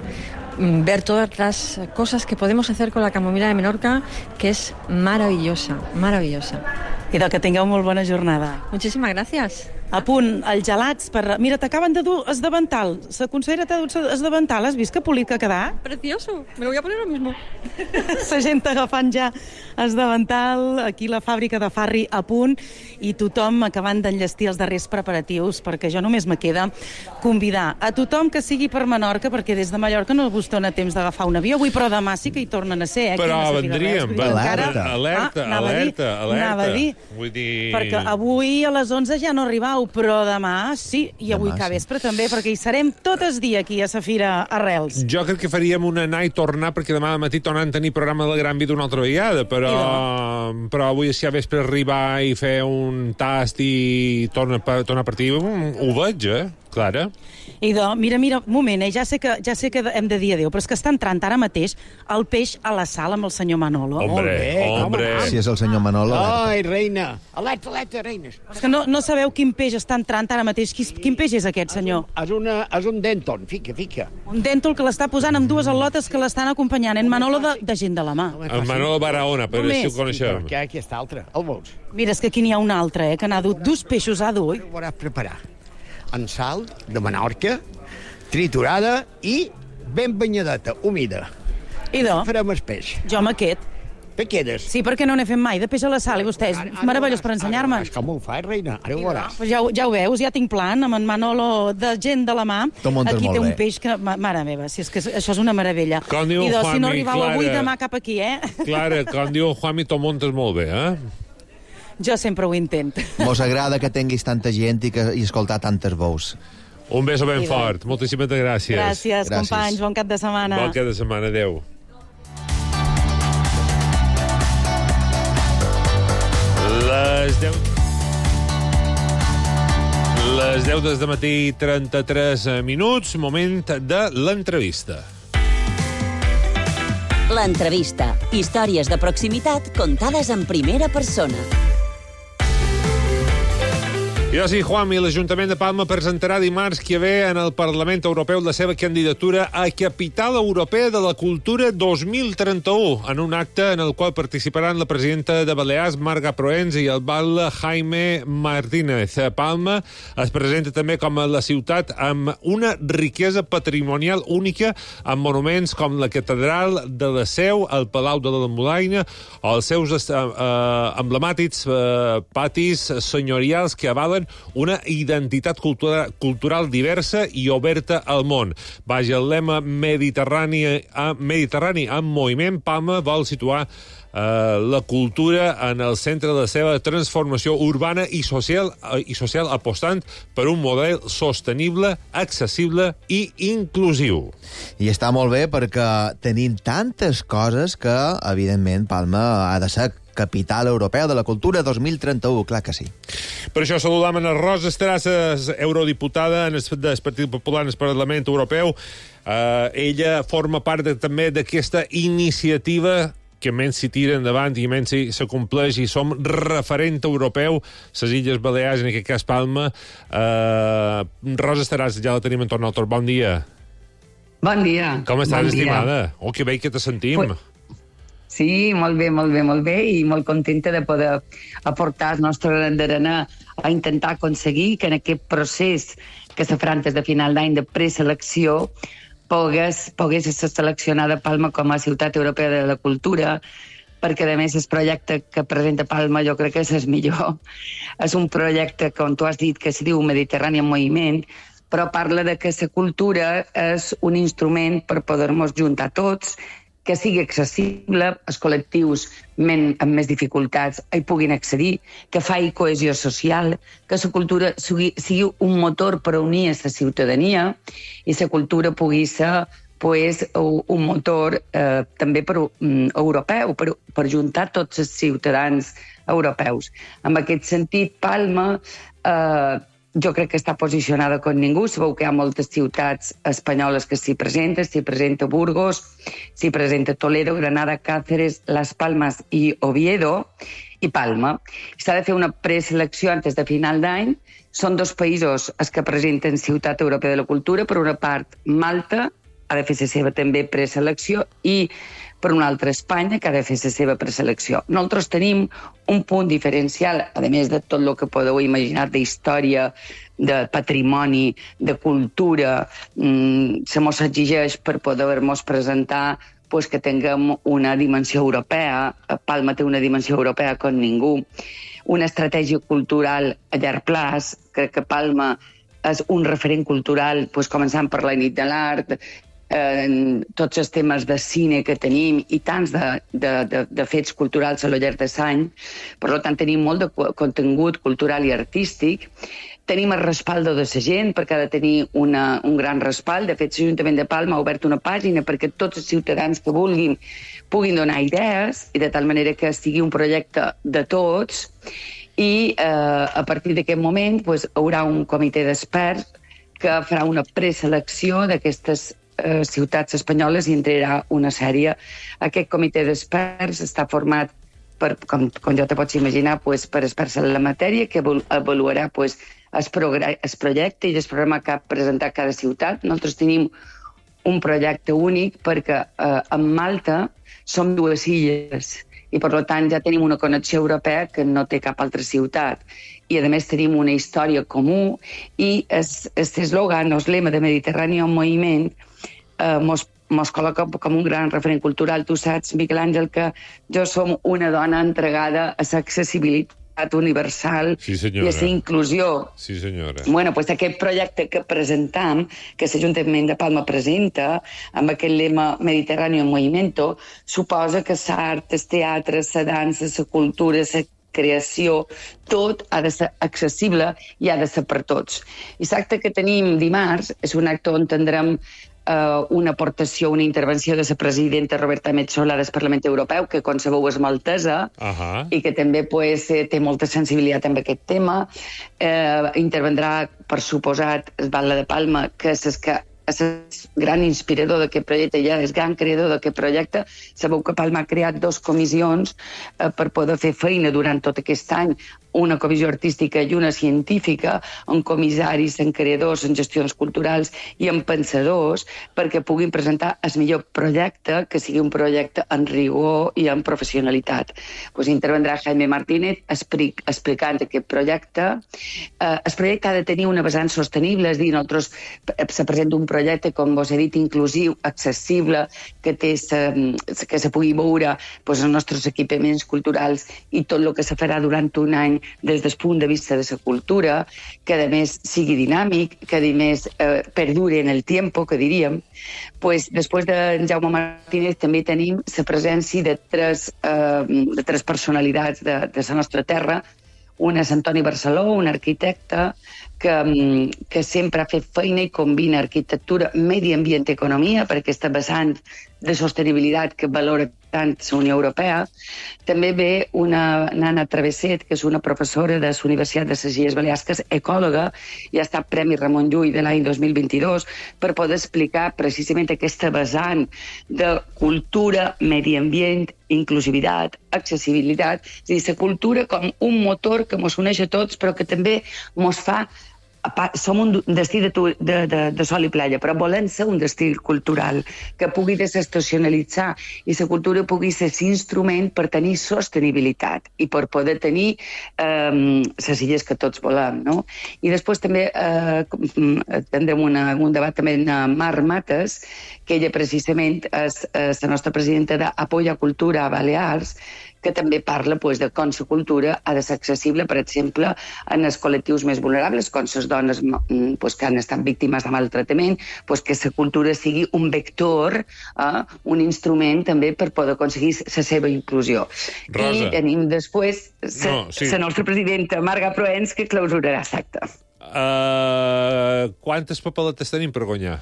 ver todas las cosas que podemos hacer con la camomila de Menorca, que es maravillosa, maravillosa. I de que tingueu molt bona jornada. Muchísimas gracias. A punt, els gelats per... Mira, t'acaben de dur es davantal. La consellera t'ha dut es davantal. Has vist que polit que ha quedat? Precioso. Me lo voy a poner ahora mismo. La gent agafant ja es davantal. Aquí la fàbrica de Farri a punt. I tothom acabant d'enllestir els darrers preparatius, perquè jo només me queda convidar a tothom que sigui per Menorca, perquè des de Mallorca no us dona temps d'agafar un avió avui, però demà sí que hi tornen a ser. Eh? Però vendríem. Alerta, alerta, ah, alerta, alerta. Anava a dir. Vull dir... Perquè avui a les onze ja no arribau, però demà sí, i avui Demà, que sí. vespre també, perquè hi serem tot el dia aquí a la Fira Arrels. Jo crec que faríem un anar i tornar, perquè demà al matí tornem a tenir programa de la Gran Vida una altra vegada, però, però avui si a vespre arribar i fer un tast i tornar, tornar a partir, ho veig, eh? Clara. I de, mira, mira, un moment, eh? ja, sé que, ja sé que hem de dir adéu, però és que està entrant ara mateix el peix a la sala amb el senyor Manolo. Hombre, hombre. Si és el senyor Manolo, alerta. Ai, reina. Alerta, alerta, reines. És que no, no sabeu quin peix està entrant ara mateix. Quin, quin peix és aquest, senyor? És, una, és un denton, fica, fica. Un denton que l'està posant amb dues al·lotes que l'estan acompanyant. En Manolo de, de gent de la mà. El Manolo Barahona, però si ho coneixem. Perquè aquí està altre, el veus? Mira, és que aquí n'hi ha un altre, eh, que n'ha dut dos peixos a dur. Ho hauràs preparar. En sal de Menorca, triturada i ben banyadeta, humida. I de? Farem el peix. Jo amb aquest. Te quedes? Sí, perquè no n'he fet mai, de peix a la sal, i vostè és meravellós per ensenyar-me. És com ho fas, reina, ara ho veuràs. Pues ja, ja ho veus, ja tinc plan, amb en Manolo de gent de la mà. Aquí té un peix que, mare meva, si és que això és una meravella. I de, si no arribau avui, demà cap aquí, eh? Clara, quan diu Juanmi, t'ho muntes molt bé, eh? Jo sempre ho intent. Mos agrada que tinguis tanta gent i, que, i escoltar tantes veus. Un beso ben fort. Moltíssimes gràcies. Gràcies, gràcies, companys. Bon cap de setmana. Bon cap de setmana. Adéu. Les deu... Les deu del matí, trenta-tres minuts, moment de l'entrevista. L'entrevista. Històries de proximitat contades en primera persona. I sí, Juanmi, l'Ajuntament de Palma presentarà dimarts que ve en el Parlament Europeu la seva candidatura a Capital Europea de la Cultura dos mil trenta-u, en un acte en el qual participaran la presidenta de Balears, Marga Proens, i el batlle Jaime Martínez. Palma es presenta també com a la ciutat amb una riquesa patrimonial única, amb monuments com la Catedral de la Seu, el Palau de la Molaina, o els seus eh, emblemàtics eh, patis senyorials que avalen una identitat cultura, cultural diversa i oberta al món. Vaja, el lema Mediterrani, Mediterrani en moviment, Palma vol situar Uh, la cultura en el centre de la seva transformació urbana i social, uh, i social apostant per un model sostenible, accessible i inclusiu. I està molt bé perquè tenim tantes coses que, evidentment, Palma ha de ser Capital Europea de la Cultura dos mil trenta-u, clar que sí. Per això saludam a Rosa Esteràs, eurodiputada del Partit Popular en el Parlament Europeu. Uh, ella forma part de, també d'aquesta iniciativa que menys s'hi tira endavant i menys s'acompleix i som referent europeu, les Illes Balears, en aquest cas Palma. Uh, Rosa Esteràs, ja la tenim en torn al torn. Bon dia. Bon dia. Com estàs, bon estimada? Dia. Oh, que bé que te sentim. Pues... Sí, molt bé, molt bé, molt bé, i molt contenta de poder aportar el nostre granet d'arena a intentar aconseguir que en aquest procés que se farà antes de final d'any de preselecció pogués, pogués ser seleccionada Palma com a ciutat europea de la cultura, perquè, a més, el projecte que presenta Palma jo crec que és el millor. És un projecte, com tu has dit, que es diu Mediterrani en moviment, però parla de que la cultura és un instrument per poder-nos juntar tots, que sigui accessible, els col·lectius men, amb més dificultats hi puguin accedir, que faci cohesió social, que la cultura sigui, sigui un motor per unir a la ciutadania i la cultura pugui ser pues, un motor eh, també per, um, europeu, per, per juntar tots els ciutadans europeus. En aquest sentit, Palma eh, jo crec que està posicionada com ningú. Sabeu que hi ha moltes ciutats espanyoles que s'hi presenten, s'hi presenta Burgos, s'hi presenta Toledo, Granada, Cáceres, Las Palmas i Oviedo, i Palma. S'ha de fer una preselecció antes de final d'any. Són dos països els que presenten Ciutat Europea de la Cultura. Per una part, Malta ha de fer la seva també preselecció i per una altra Espanya, que ha de fer la seva preselecció. Nosaltres tenim un punt diferencial, a més de tot el que podeu imaginar d'història, de patrimoni, de cultura, mmm, se mos exigeix per poder-nos presentar pues, que tinguem una dimensió europea. Palma té una dimensió europea com ningú. Una estratègia cultural a llarg plaç. Crec que Palma és un referent cultural, pues, començant per la nit de l'art, en tots els temes de cine que tenim i tants de, de, de, de fets culturals a lo llarg de l'any. Per tant, tenim molt de contingut cultural i artístic. Tenim el respaldo de la gent, perquè ha de tenir una, un gran respald. De fet, l'Ajuntament de Palma ha obert una pàgina perquè tots els ciutadans que vulguin puguin donar idees, i de tal manera que sigui un projecte de tots. I eh, a partir d'aquest moment pues, hi haurà un comitè d'experts que farà una preselecció d'aquestes ciutats espanyoles i entrarà una sèrie. Aquest comitè d'experts està format per, com, com ja te pots imaginar, pues, per experts en la matèria, que avaluarà pues, el, el projecte i el programa que ha presentat cada ciutat. Nosaltres tenim un projecte únic perquè eh, en Malta som dues illes i per tant ja tenim una connexió europea que no té cap altra ciutat. I a més tenim una història comú i aquest eslògan, el lema de Mediterrani en moviment, eh, mos, mos col·loca com un gran referent cultural. Tu saps, Miquel Àngel, que jo som una dona entregada a l'accessibilitat universal sí, i a la inclusió. Sí, senyora. Bueno, pues aquest projecte que presentam, que l'Ajuntament de Palma presenta, amb aquest lema Mediterrani en movimento, suposa que l'art, el teatre, la dansa, la cultura, la creació, tot ha de ser accessible i ha de ser per tots. I l'acte que tenim dimarts és un acte on tindrem eh, una aportació, una intervenció de la presidenta Roberta Metsola del Parlament Europeu, que, com sabeu, és maltesa, uh-huh. i que també pues, té molta sensibilitat amb aquest tema. Eh, intervendrà, per suposat, el Batlle de Palma, que és que és el gran inspirador d'aquest projecte, ja és gran creador d'aquest projecte. Sabeu que Palma ha creat dos comissions eh, per poder fer feina durant tot aquest any, una comissió artística i una científica, amb comissaris, amb creadors, en gestions culturals i amb pensadors, perquè puguin presentar el millor projecte, que sigui un projecte en rigor i en professionalitat. Pues intervendrà Jaime Martínez explic, explicant aquest projecte. Eh, el projecte ha de tenir una vessant sostenible, és dir, nosaltres se presenta un projecte, com vos he dit, inclusiu, accessible, que, té sa, que se pugui veure pues, els nostres equipaments culturals i tot el que se farà durant un any des del punt de vista de la cultura, que a més sigui dinàmic, que a més eh, perdure en el tiempo, que diríem. Pues, després de Jaume Martínez també tenim la presència de tres, eh, de tres personalitats de, de la nostra terra. Una és Antoni Barceló, un arquitecte que, que sempre ha fet feina i combina arquitectura, medi ambient i economia, per aquesta vessant de sostenibilitat que valora tant la Unió Europea. També ve una Nana Travesset, que és una professora de la Universitat de les Illes Balears, que és ecòloga i ha estat Premi Ramon Llull de l'any dos mil vint-i-dos, per poder explicar precisament aquesta vessant de cultura, medi ambient, inclusivitat, accessibilitat, és a dir, la cultura com un motor que ens uneix a tots, però que també ens fa som un destí de, de, de, de sol i playa, però volem ser un destí cultural que pugui desestacionalitzar i la cultura pugui ser l'instrument per tenir sostenibilitat i per poder tenir eh, les illes que tots volem, no? I després també eh, tindrem una, un debat també amb Mar Mates, que ella precisament és, és la nostra presidenta d'Apoya Cultura a Balears, que també parla pues, de com la cultura ha de ser accessible, per exemple, en els col·lectius més vulnerables, com les dones pues, que han estat víctimes de maltractament, pues, que la cultura sigui un vector, eh, un instrument també per poder aconseguir la seva inclusió. Rosa. I tenim després la no, sí. nostra presidenta, Marga Proens, que clausurarà l'acte. Uh, quantes papeletes tenim per guanyar?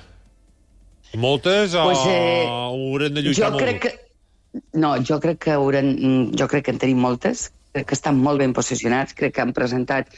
Moltes o pues, eh, haurem de lluitar molt? Crec que No, jo crec que hauran, jo crec que en tenim moltes, crec que estan molt ben posicionats, crec que han presentat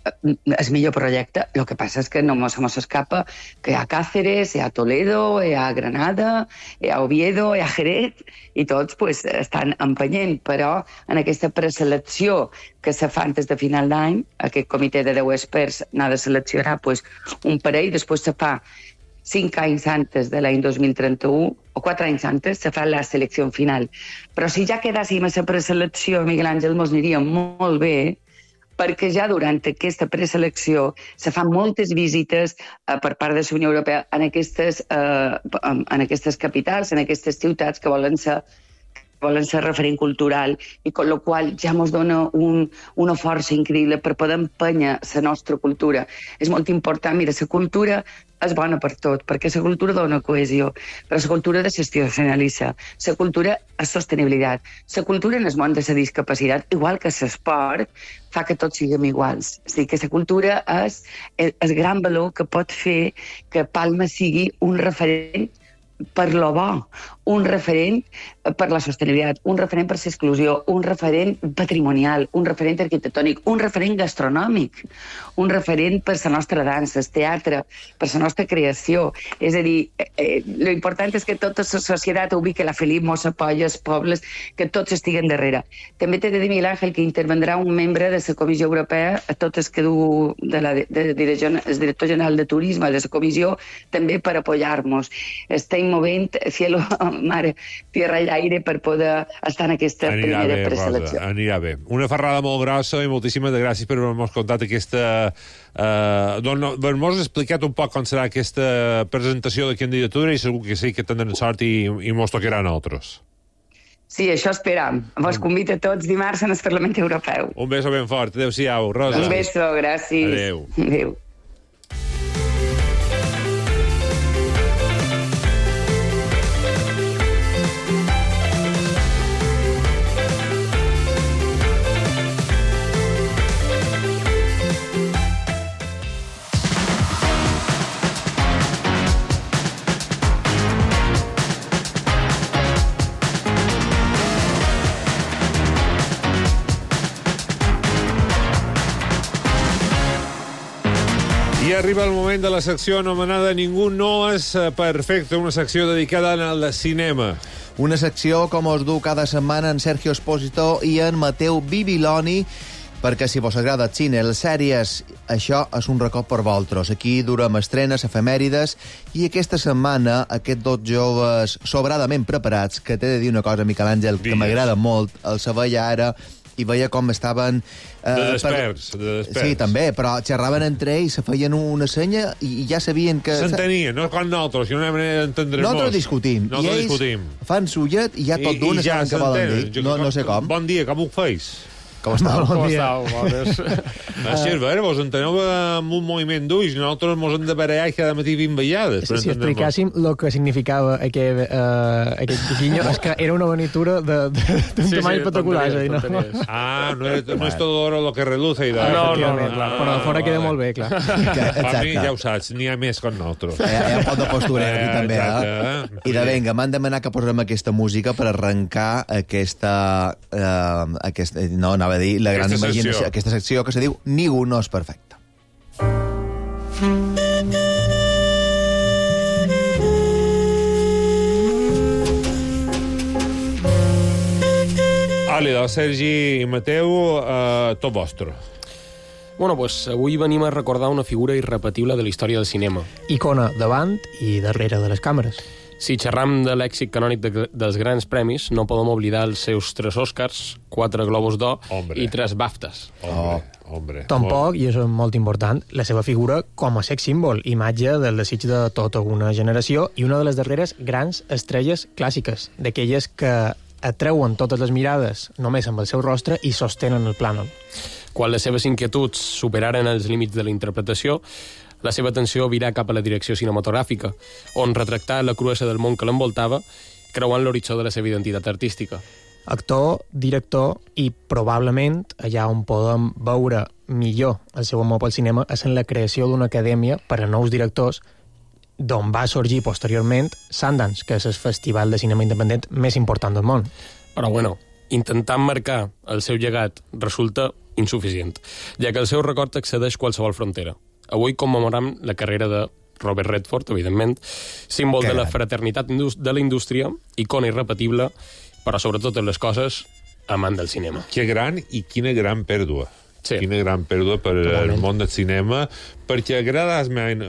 el millor projecte. El que passa és que no se mos escapa que hi ha Cáceres, hi ha Toledo, hi ha Granada, hi ha Oviedo, hi ha Jerez, i tots pues, estan empenyent, però en aquesta preselecció que se fa antes de final d'any, aquest comitè de deu experts n'ha de seleccionar pues, un parell, després se fa cinc anys antes de l'any dos mil trenta-u, o quatre anys antes, se fa la selecció final. Però si ja quedàssim a la preselecció, Miguel Àngel, mos aniria molt bé, perquè ja durant aquesta preselecció se fan moltes visites eh, per part de la Unió Europea en aquestes, eh, en aquestes capitals, en aquestes ciutats que volen ser volen ser referent cultural, i amb la qual ja ens dona un, una força increïble per poder empènyer la nostra cultura. És molt important, mira, la cultura és bona per tot, perquè la cultura dona cohesió, però la cultura desestacionalitza, la cultura és sostenibilitat, la cultura en el món de la discapacitat, igual que l'esport, fa que tots siguem iguals. És a dir, que la cultura és el, el gran valor que pot fer que Palma sigui un referent per lo bo, un referent per la sostenibilitat, un referent per l'exclusió, un referent patrimonial, un referent arquitectònic, un referent gastronòmic, un referent per la nostra dansa, el teatre, per la nostra creació. És a dir, eh, lo important és que tota la societat ubique la Felip, Mossa, Polles, pobles, que tots estiguen darrere. També t'he de dir, Miguel Àngel, que intervendrà un membre de la Comissió Europea, a tots els que du de la, de, de, de, el director general de Turisme de la Comissió, també per apoyar-nos. Estem movent cielo, mare, tierra i aire per poder estar en aquesta anirà primera bé, preselecció. Rosa, anirà bé. Una ferrada molt grossa i moltíssimes gràcies per haver-nos contat aquesta... Uh, doncs haver-nos explicat un poc com serà aquesta presentació de candidatura i segur que sí que tindrem sort i, i mos tocarà a nosaltres. Sí, això esperam. Vos convido a tots dimarts en el Parlament Europeu. Un beso ben fort. Adéu-siau, Rosa. Un beso, gràcies. Adéu. Adéu. arriba el moment de la secció anomenada Ningú no és perfecte, una secció dedicada al cinema. Una secció com us du cada setmana en Sergio Espósito i en Mateu Bibiloni, perquè si vos agrada el cine, les sèries, això és un recop per vosaltres. Aquí durem estrenes, efemèrides, i aquesta setmana aquests dos joves sobradament preparats, que t'he de dir una cosa, Miquel Àngel, que m'agrada molt, els veia ara i veia com estaven... Eh, de desperts, per... de desperts. Sí, també, però xerraven entre ells, se feien una senya i ja sabien que... S'entenien, no com nosaltres, si no hi ha manera d'entendre-nos. Nosaltres discutim, nosaltres i ells discutim. fan sullet i ja tot d'una ja saben què volen dir. No, no sé com. Bon dia, com ho feis? Com estàu? Com estàu, bones? Així és vera, vos enteneu amb un moviment d'ulls, nosaltres mos hem de barallar cada matí vint vegades. Si explicàssim el que significava aquest, uh, aquest guinyo, és que era una benitura d'un sí, tamany sí, espectacular. Tonteries, tonteries. Ah, no és, no és tot oro lo que reluce. I ah, no, no, no, clar, però de fora queda molt bé, clar. Per mi, ja ho saps, n'hi ha més com nosaltres. Hi ha un pot de postura aquí també, eh? I de vinga, m'han demanat que posem aquesta música per arrencar aquesta... Uh, aquesta no, anava a dir, la gran aquesta imaginació, secció. aquesta secció que se diu Ningú no és perfecte. Àlida, Sergi i Mateu, eh, tot vostre. Bueno, pues avui venim a recordar una figura irrepetible de la història del cinema. Icona davant i darrere de les càmeres. Si xerram de l'èxit canònic de, dels grans premis, no podem oblidar els seus tres Oscars, quatre Globus d'Or i tres BAFTAs. Hombre, hombre. Tampoc, i això és molt important, la seva figura com a sex símbol, imatge del desig de tota una generació i una de les darreres grans estrelles clàssiques, d'aquelles que atreuen totes les mirades només amb el seu rostre i sostenen el plànol. Quan les seves inquietuds superaren els límits de la interpretació, la seva atenció virà cap a la direcció cinematogràfica, on retractar la cruesa del món que l'envoltava, creuant l'horitzó de la seva identitat artística. Actor, director i, probablement, allà on podem veure millor el seu amor pel cinema és en la creació d'una acadèmia per a nous directors, d'on va sorgir posteriorment Sundance, que és el festival de cinema independent més important del món. Però, bueno, intentant marcar el seu llegat resulta insuficient, ja que el seu record excedeix qualsevol frontera. Avui commemoram la carrera de Robert Redford, evidentment, símbol de la fraternitat de la indústria, icona irrepetible, però sobretot en les coses, amant del cinema. Que gran i quina gran pèrdua. Sí. Quina gran pèrdua per al món del cinema, perquè agrades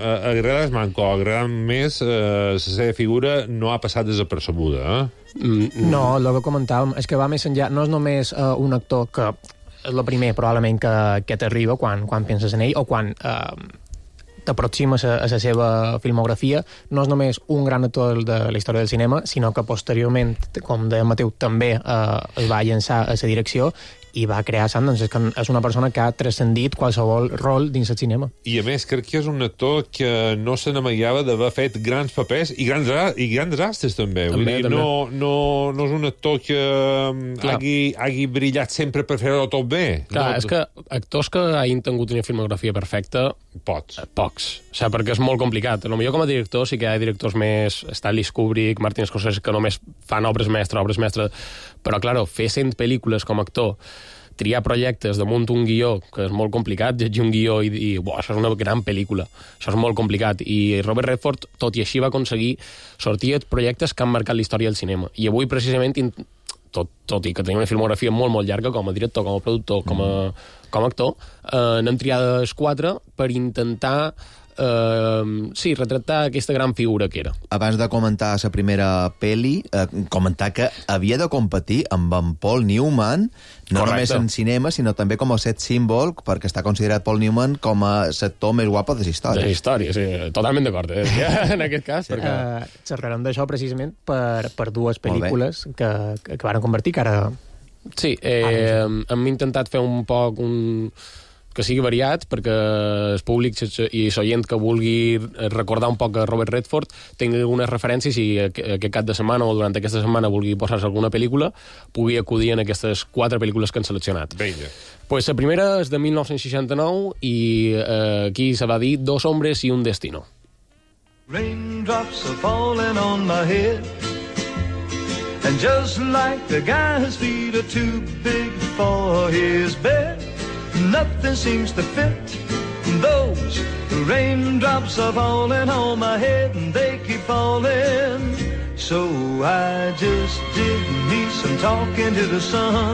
manco, agrada més, eh, la seva figura no ha passat desapercebuda. Eh? Mm, no, el que comentàvem és que va més enllà, no és només uh, un actor que és el primer, probablement, que, que t'arriba quan, quan penses en ell o quan eh, t'aproximes a, a la seva filmografia. No és només un gran actor de la història del cinema, sinó que posteriorment, com deia Mateu, també eh, es va llançar a la direcció i va crear Sundance. És, que és una persona que ha transcendit qualsevol rol dins el cinema. I a més, crec que és un actor que no se n'amagava d'haver fet grans papers i grans, i grans desastres, també. també, Vull dir, també. No, no, no és un actor que hagi, hagi brillat sempre per fer-ho tot bé. Clar, no? És que actors que hagin tingut una filmografia perfecta... Pots. Pocs. O sigui, perquè és molt complicat. Potser com a director sí que hi ha directors més... Stanley Kubrick, Martin Scorsese, que només fan obres mestres, obres mestres... Però, clar, fer cent pel·lícules com a actor, triar projectes damunt un guió, que és molt complicat, llegir un guió i dir, buah, això és una gran pel·lícula, això és molt complicat. I Robert Redford, tot i així, va aconseguir sortir projectes que han marcat la història del cinema. I avui, precisament, tot, tot i que tenia una filmografia molt, molt llarga, com a director, com a productor, com a, com a actor, eh, n'hem triat els quatre per intentar... Uh, sí, retratar aquesta gran figura que era. Abans de comentar la primera pel·li, eh, comentar que havia de competir amb en Paul Newman, no Correcte. Només en cinema, sinó també com a set símbol, perquè està considerat Paul Newman com a l'actor més guapo de la història. De la història, sí. Totalment d'acord, eh? en aquest cas. Sí. Perquè... Uh, xerrarem d'això precisament per, per dues pel·lícules que, que, que van convertir, que ara... Sí, eh, ara no sé. Hem intentat fer un poc un... que sigui variat, perquè el públic i l'oient que vulgui recordar un poc a Robert Redford tingui algunes referències i aquest cap de setmana o durant aquesta setmana vulgui posar-se alguna pel·lícula, pugui acudir en aquestes quatre pel·lícules que han seleccionat. Vinga. Pues la primera és de mil nou-cents seixanta-nou i eh, aquí se va dir Dos hombres y un destino. Raindrops are falling on my head, and just like the guy's feet are too big for his bed, nothing seems to fit those The raindrops are falling on my head and they keep falling. So I just did me some talking to the sun.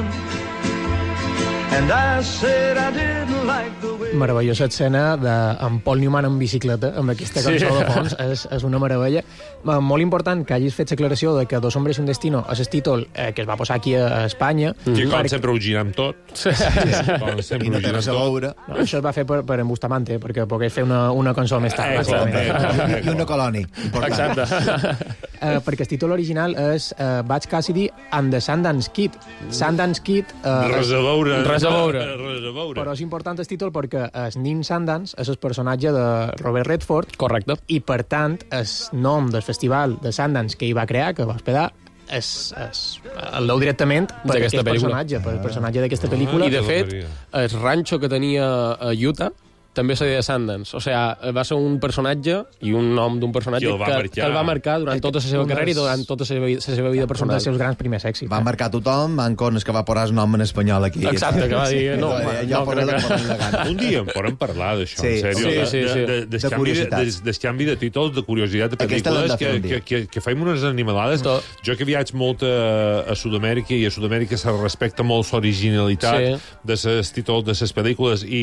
And I said I didn't like the way... Meravellosa escena d'en Paul Newman en bicicleta, amb aquesta cançó sí. de fons, és, és una meravella. Molt important que hagis fet l'aclaració de que Dos hombres y un destino és el títol eh, que es va posar aquí a Espanya. Mm. I com perquè... sempre ho girem tot. Sí. Com sempre I no ho girem tot. No, això es va fer per, per en Bustamante, perquè pogués fer una, una cançó més tard. Exacte. I una coloni. Important. Exacte. uh, perquè el títol original és uh, Butch Cassidy and the Sundance Kid. Sundance Kid... Uh, res a veure. Res a veure. Res a veure. Però és important el títol perquè el Nin Sundance és el personatge de Robert Redford. Correcte. I, per tant, el nom del festival de Sundance que hi va crear, que va hospedar, és, és, el deu directament per aquest personatge, per el personatge d'aquesta pel·lícula. I, de fet, el ranxo que tenia a Utah també se deia Sundance. O sigui, va ser un personatge i un nom d'un personatge que, que el va marcar durant tota la seva carrera i durant tota la seva, la seva vida personal. Un dels seus grans primers èxits. Va marcar tothom, Mancon, és que va posar el nom en espanyol aquí. Exacte, que va dir... No, no, no, no no un dia en podem parlar d'això, sí, en sèrio. Sí, sí, sí. De, de, de, de, canvi, de, de canvi de títols, de curiositat de pel·lícules, que, que, que, que fem unes animalades. Tot. Jo que viatge molt a, a Sud-amèrica, i a Sud-amèrica se respecta molt l'originalitat sí. de les títols de les pel·lícules i,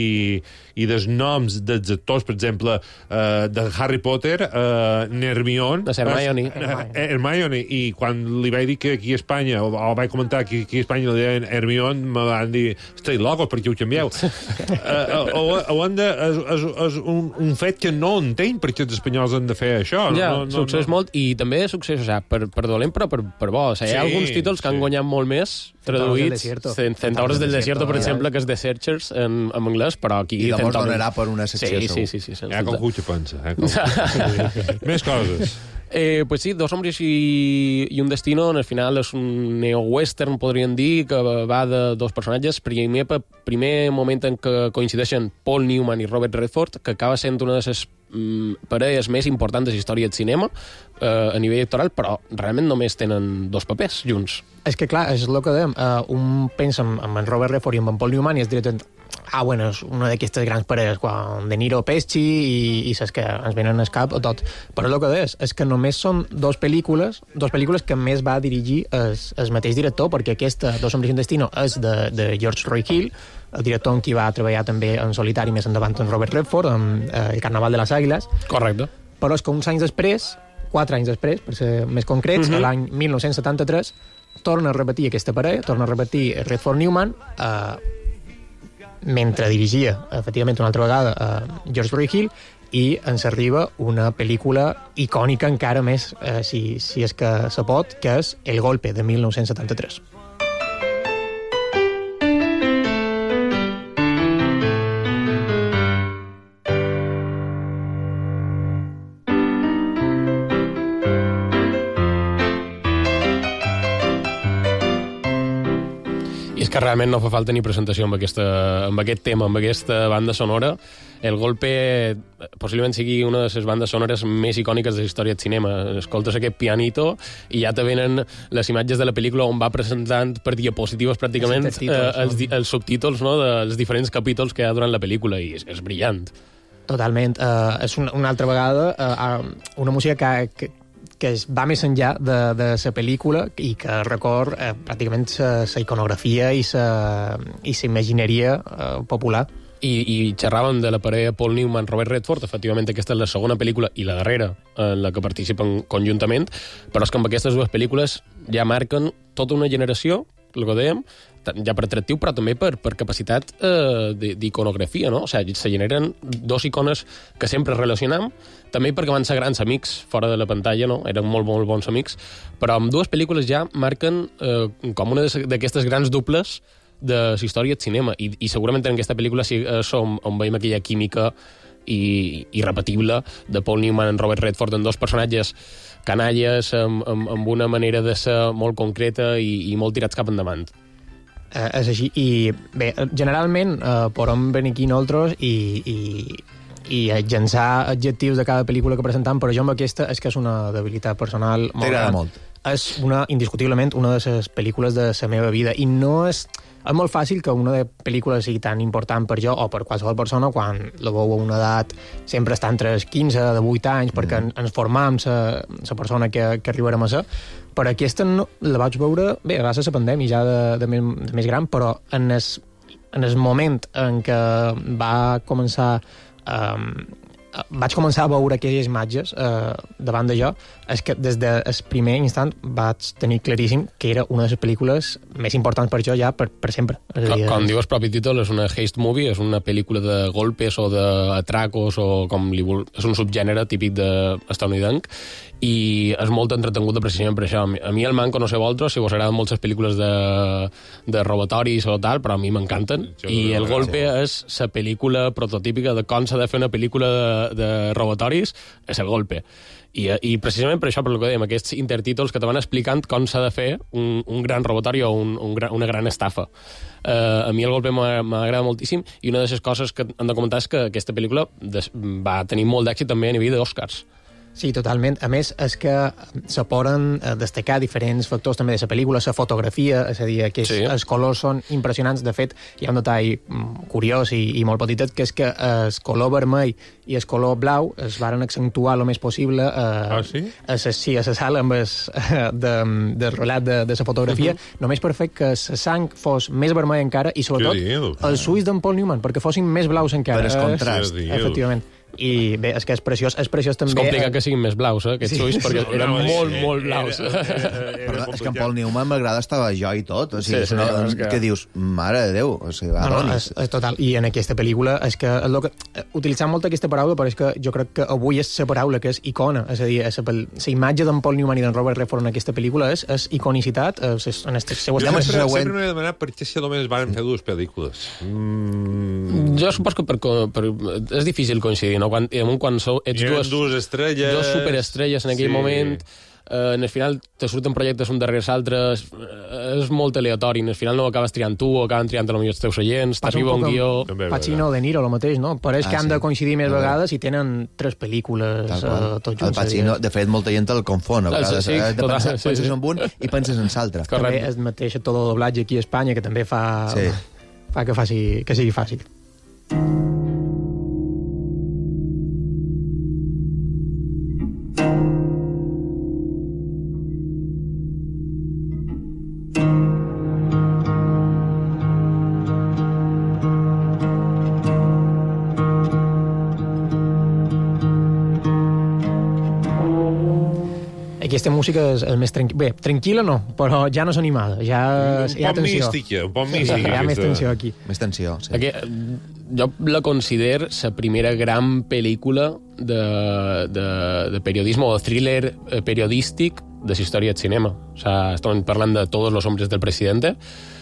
i dels noms dels actors, per exemple, uh, de Harry Potter, uh, Hermione... De Hermione. Uh, Hermione. I quan li vaig dir que aquí a Espanya, o, o vaig comentar que aquí a Espanya li deien Hermione, me van dir, esteu locos, perquè ho canvieu. uh, o, o han de... És, és, és un, un fet que no entenc perquè els espanyols han de fer això. Ja, no, no, succeeix no. molt, i també succeeix, o sigui, per, per dolent, però per, per bo. O sigui, sí, hi ha alguns títols que sí. han guanyat molt més traduïts. Centauros del Desierto, per exemple, que és The Searchers en, en anglès, però aquí... I llavors donarà per una secció. Sí, sí, sí, sí, sí, ja com que ho pensa. Eh, com... Més coses. Eh, pues sí, Dos hombres i, i un destino, en el final és un neo-western, podríem dir, que va de dos personatges. Primer, primer moment en què coincideixen Paul Newman i Robert Redford, que acaba sent una de les mm, parelles més importants de la història del cinema eh, a nivell actoral, però realment només tenen dos papers junts. És que, clar, és el que dèiem. Uh, un pensa en, en Robert Redford i en Paul Newman i és directament... Ah, bueno, és una d'aquestes grans parelles, quan De Niro, Pesci i, i saps que ens venen al cap o tot. Però el que és, és que només són dos pel·lícules, dos pel·lícules que més va dirigir el, el mateix director, perquè aquesta, Dos hombres y un destino, és de, de George Roy Hill, el director amb qui va treballar també en solitari més endavant en Robert Redford, amb eh, El carnaval de les àguiles. Correcte. Però és que uns anys després, quatre anys després, per ser més concrets, uh-huh. l'any dinou setanta-tres, torna a repetir aquesta parella, torna a repetir Redford-Newman, eh, mentre dirigia, efectivament, una altra vegada uh, George Roy Hill, i ens arriba una pel·lícula icònica encara més, eh, si, si és que se pot, que és El golpe, de dinou setanta-tres. Que realment no fa falta ni presentació amb, aquesta, amb aquest tema, amb aquesta banda sonora. El golpe possiblement sigui una de les bandes sonores més icòniques de la història del cinema. Escoltes aquest pianito i ja te venen les imatges de la pel·lícula on va presentant per diapositives pràcticament els, títols, eh, els, els subtítols, no?, dels diferents capítols que hi ha durant la pel·lícula, i és, és brillant. Totalment. Uh, és una, una altra vegada uh, una música que... que que va més enllà de, de la pel·lícula i que recorre eh, pràcticament la iconografia i la imagineria eh, popular. I, I xerràvem de la parella Paul Newman, Robert Redford. Efectivament, aquesta és la segona pel·lícula i la darrera en la que participen conjuntament, però és que amb aquestes dues pel·lícules ja marquen tota una generació, el que dèiem, ja per atractiu, però també per, per capacitat eh, d'iconografia, no? O sigui, se generen dos icones que sempre relacionam, també perquè van ser grans amics fora de la pantalla, no? Eren molt, molt bons amics, però amb dues pel·lícules ja marquen eh, com una d'aquestes grans duples de la història del cinema, i, i segurament en aquesta pel·lícula sí, és on, on veiem aquella química i, irrepetible de Paul Newman en Robert Redford, en dos personatges canalles, amb, amb, amb una manera de ser molt concreta i, i molt tirats cap endavant. Eh, és així, i bé, generalment eh, podem venir aquí nosaltres i, i, i llançar adjectius de cada pel·lícula que presentam, però jo amb aquesta és que és una debilitat personal molt T'agrada gran. molt. És una, indiscutiblement una de les pel·lícules de la meva vida, i no és és molt fàcil que una de pel·lícula sigui tan important per jo o per qualsevol persona quan la veu a una edat sempre està entre els quinze a divuit anys perquè mm. ens formam la persona que, que arribarem a ser. Però aquesta no, la vaig veure, bé, gràcies a la pandèmia ja de, de, més, de més gran, però en el, en el moment en què va començar um, vaig començar a veure aquelles imatges eh, davant de jo, és que des del primer instant vaig tenir claríssim que era una de les pel·lícules més importants per jo ja per, per sempre. És com, dir, com diu el propi títol, és una heist movie, és una pel·lícula de golpes o d'atracos o com li vol... És un subgènere típic d'estadounidenc i és molt entretengut precisament per això. A mi el manco, no sé vosaltres, si vos agraden moltes pel·lícules de, de robatoris o tal, però a mi m'encanten. I El golpe és la pel·lícula prototípica de com s'ha de fer una pel·lícula de, de robatoris, és El golpe. I, I precisament per això, per el que dèiem, aquests intertítols que te van explicant com s'ha de fer un, un gran robatori o un, un gran, una gran estafa. Uh, a mi El golpe m'agrada moltíssim i una de les coses que han de comentar és que aquesta pel·lícula des, va tenir molt d'èxit també a nivell d'Oscars. Sí, totalment. A més, és que se poden destacar diferents factors també de la pel·lícula, la fotografia, és a dir, que sí. Els colors són impressionants. De fet, hi ha un detall curiós i, i molt petitet, que és que el color vermell i el color blau es varen accentuar el més possible eh, ah, sí? a la sí, sala amb el de, de relat de, de la fotografia, uh-huh. només per fer que la sang fos més vermella encara i, sobretot, els ulls d'en Paul Newman, perquè fossin més blaus encara. Per el contrast. Eh, efectivament. I bé, és que és preciós, és preciós també... És complicat que siguin més blaus, eh, aquests sí. ulls, perquè eren no, molt, sí, molt blaus. Era, era, era, era és que en Paul Newman m'agrada estar jo i tot, o sigui, sí, sí, no, és que... que dius, mare de Déu, o sigui, va, no, no, és, és total, i en aquesta pel·lícula és que, és que utilitzant molt aquesta paraula, però és que jo crec que avui és la paraula que és icona, és a dir, és la, la imatge d'en Paul Newman i d'en Robert Redford en aquesta pel·lícula és, és iconicitat, és, és, en el seu estat. Jo sempre, sempre m'he demanat per què si només van fer dues pel·lícules. Mm. Jo supos que per, per, és difícil coincidir, no? Quan, quan sou, ets dues, dues estrelles... Dues superestrelles en aquell sí. moment... Uh, en el final te surten projectes un darrere l'altre, és molt aleatori, en el final no acabes triant tu, o acaben triant potser els teus agents, t'arriba un guió... Pacino o De Niro, el mateix, no? Pareix ah, que han sí. de coincidir més vegades i tenen tres pel·lícules uh, tots junts. El Pacino, de fet, molta gent el confon, a vegades. Sí, eh? total, penses, sí, penses sí. en un i penses en l'altre. També el mateix tot el doblatge aquí a Espanya, que també fa, sí. fa que, faci, que sigui fàcil. Aquesta música és el més tranquil·la. Bé, tranquil·la no, però ja no és animada. Ja, un hi ha poc tensió. mística, un poc mística. Sí, hi ha més tensió aquí. Més tensió, sí. Aquí, jo la considero la primera gran pel·lícula de, de, de periodisme o de thriller periodístic de la història del cinema. O sea, estem parlant de Todos los hombres del presidente,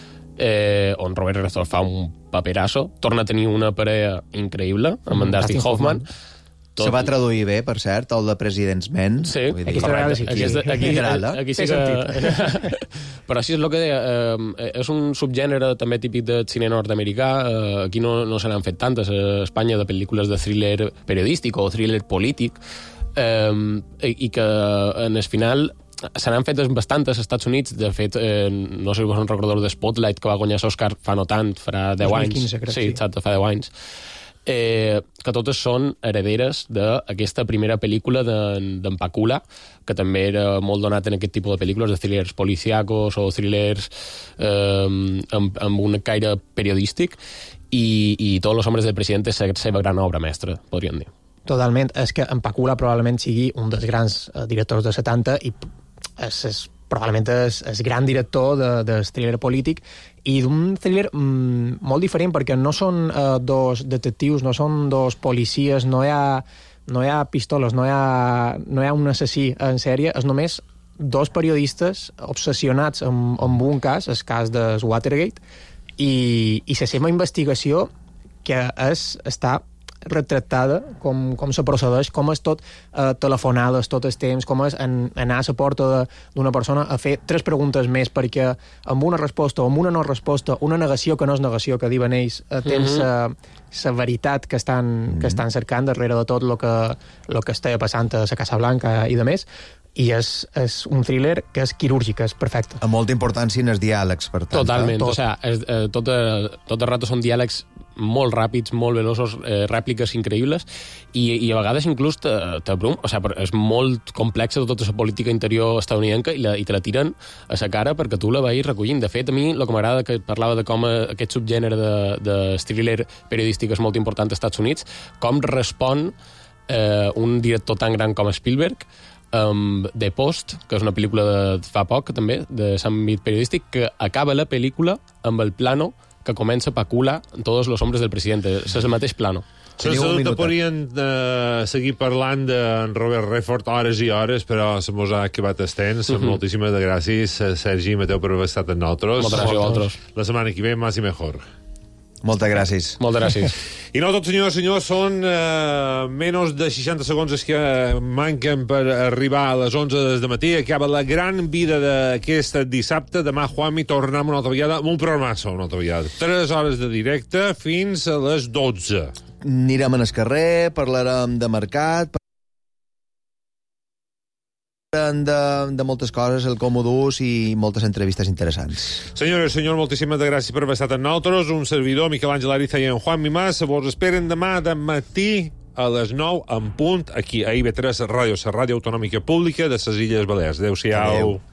eh, on Robert Redford fa un paperazo, torna a tenir una parella increïble amb mm, en Dustin Hoffman. Hoffman. Tot... Se va traduir bé, per cert, el de President's Men. Sí, aquesta vegada sí. Aquí, aquí, aquí, aquí sí que... Però sí, és el que deia, eh, és un subgènere també típic de cine nord-americà, eh, aquí no, no se n'han fet tantes a Espanya de pel·lícules de thriller periodístic o thriller polític, eh, i que en el final se n'han fet bastantes als Estats Units. De fet, eh, no sé si vos en recordeu de Spotlight, que va guanyar l'Oscar fa no tant, farà deu anys. dos mil quinze, crec, sí, exacte, fa deu anys. Eh, que totes són herederes d'aquesta primera pel·lícula d'en de, Pakula, que també era molt donat en aquest tipus de pel·lícules, de thrillers policiacos o thrillers eh, amb, amb un caire periodístic, i, i Todos los hombres del presidente és la seva gran obra mestra, podríem dir. Totalment. És que en Pakula probablement sigui un dels grans eh, directors de setanta i és, és probablement és el gran director de, de thriller polític i d'un thriller mm, molt diferent, perquè no són uh, dos detectius, no són dos policies, no hi ha, no hi ha pistoles, no hi ha, no hi ha un assassí en sèrie, és només dos periodistes obsessionats amb, amb un cas, el cas de Watergate, i, i la seva investigació, que és, està retractada, com, com se procedeix, com és tot eh, telefonades, tot el temps, com és en, anar a la porta d'una persona a fer tres preguntes més, perquè amb una resposta o amb una no resposta, una negació que no és negació, que diuen ells, eh, tens la mm-hmm. uh, veritat que estan, mm-hmm. que estan cercant darrere de tot el que, lo que està passant a la Casa Blanca i de més. i és, és un thriller que és quirúrgic, és perfecte. Amb molta importància en els diàlegs, per tant. Totalment, Tot. o sea, és, eh, tot, eh, tot el rato són diàlegs molt ràpids, molt veloços, eh, rèpliques increïbles, i, i a vegades inclús te, te brum, o sea, és molt complexa tota la política interior estadounidenca i, la, i te la tiren a la cara perquè tu la vagis recollint. De fet, a mi el que m'agrada, que parlava de com aquest subgènere de, de thriller periodístic és molt important als Estats Units, com respon eh, un director tan gran com Spielberg, um, The Post, que és una pel·lícula de fa poc, també, de l'àmbit periodístic, que acaba la pel·lícula amb el plano que comença a pecular tots els hombres del president. És el mateix plano. Sense dubte podrien uh, seguir parlant d'en Robert Redford hores i hores, però se mos ha acabat el temps. Uh -huh. Moltíssimes gràcies, Sergi i Mateu, per haver estat amb nosaltres. Moltes gràcies a vosaltres. La setmana que ve, més i mejor. Moltes gràcies. Moltes gràcies. I no tot, senyors i senyors, són uh, menys de seixanta segons els que manquen per arribar a les onze del matí. Acaba la gran vida d'aquest dissabte. Demà, Juanmi, tornem una altra vegada amb un programasso, una altra vegada. Tres hores de directe fins a les dotze. Anirem al carrer, parlarem de mercat, De, de moltes coses, el Comodús i moltes entrevistes interessants. Senyores i senyors, moltíssimes gràcies per haver estat amb nosaltres. Un servidor, Miquel Àngel Ariza i en Juan Mimàs, vos esperen demà de matí a les nou en punt, aquí a I V tres Ràdio, la ràdio autonòmica pública de les Illes Balears. Adéu-siau. Adéu.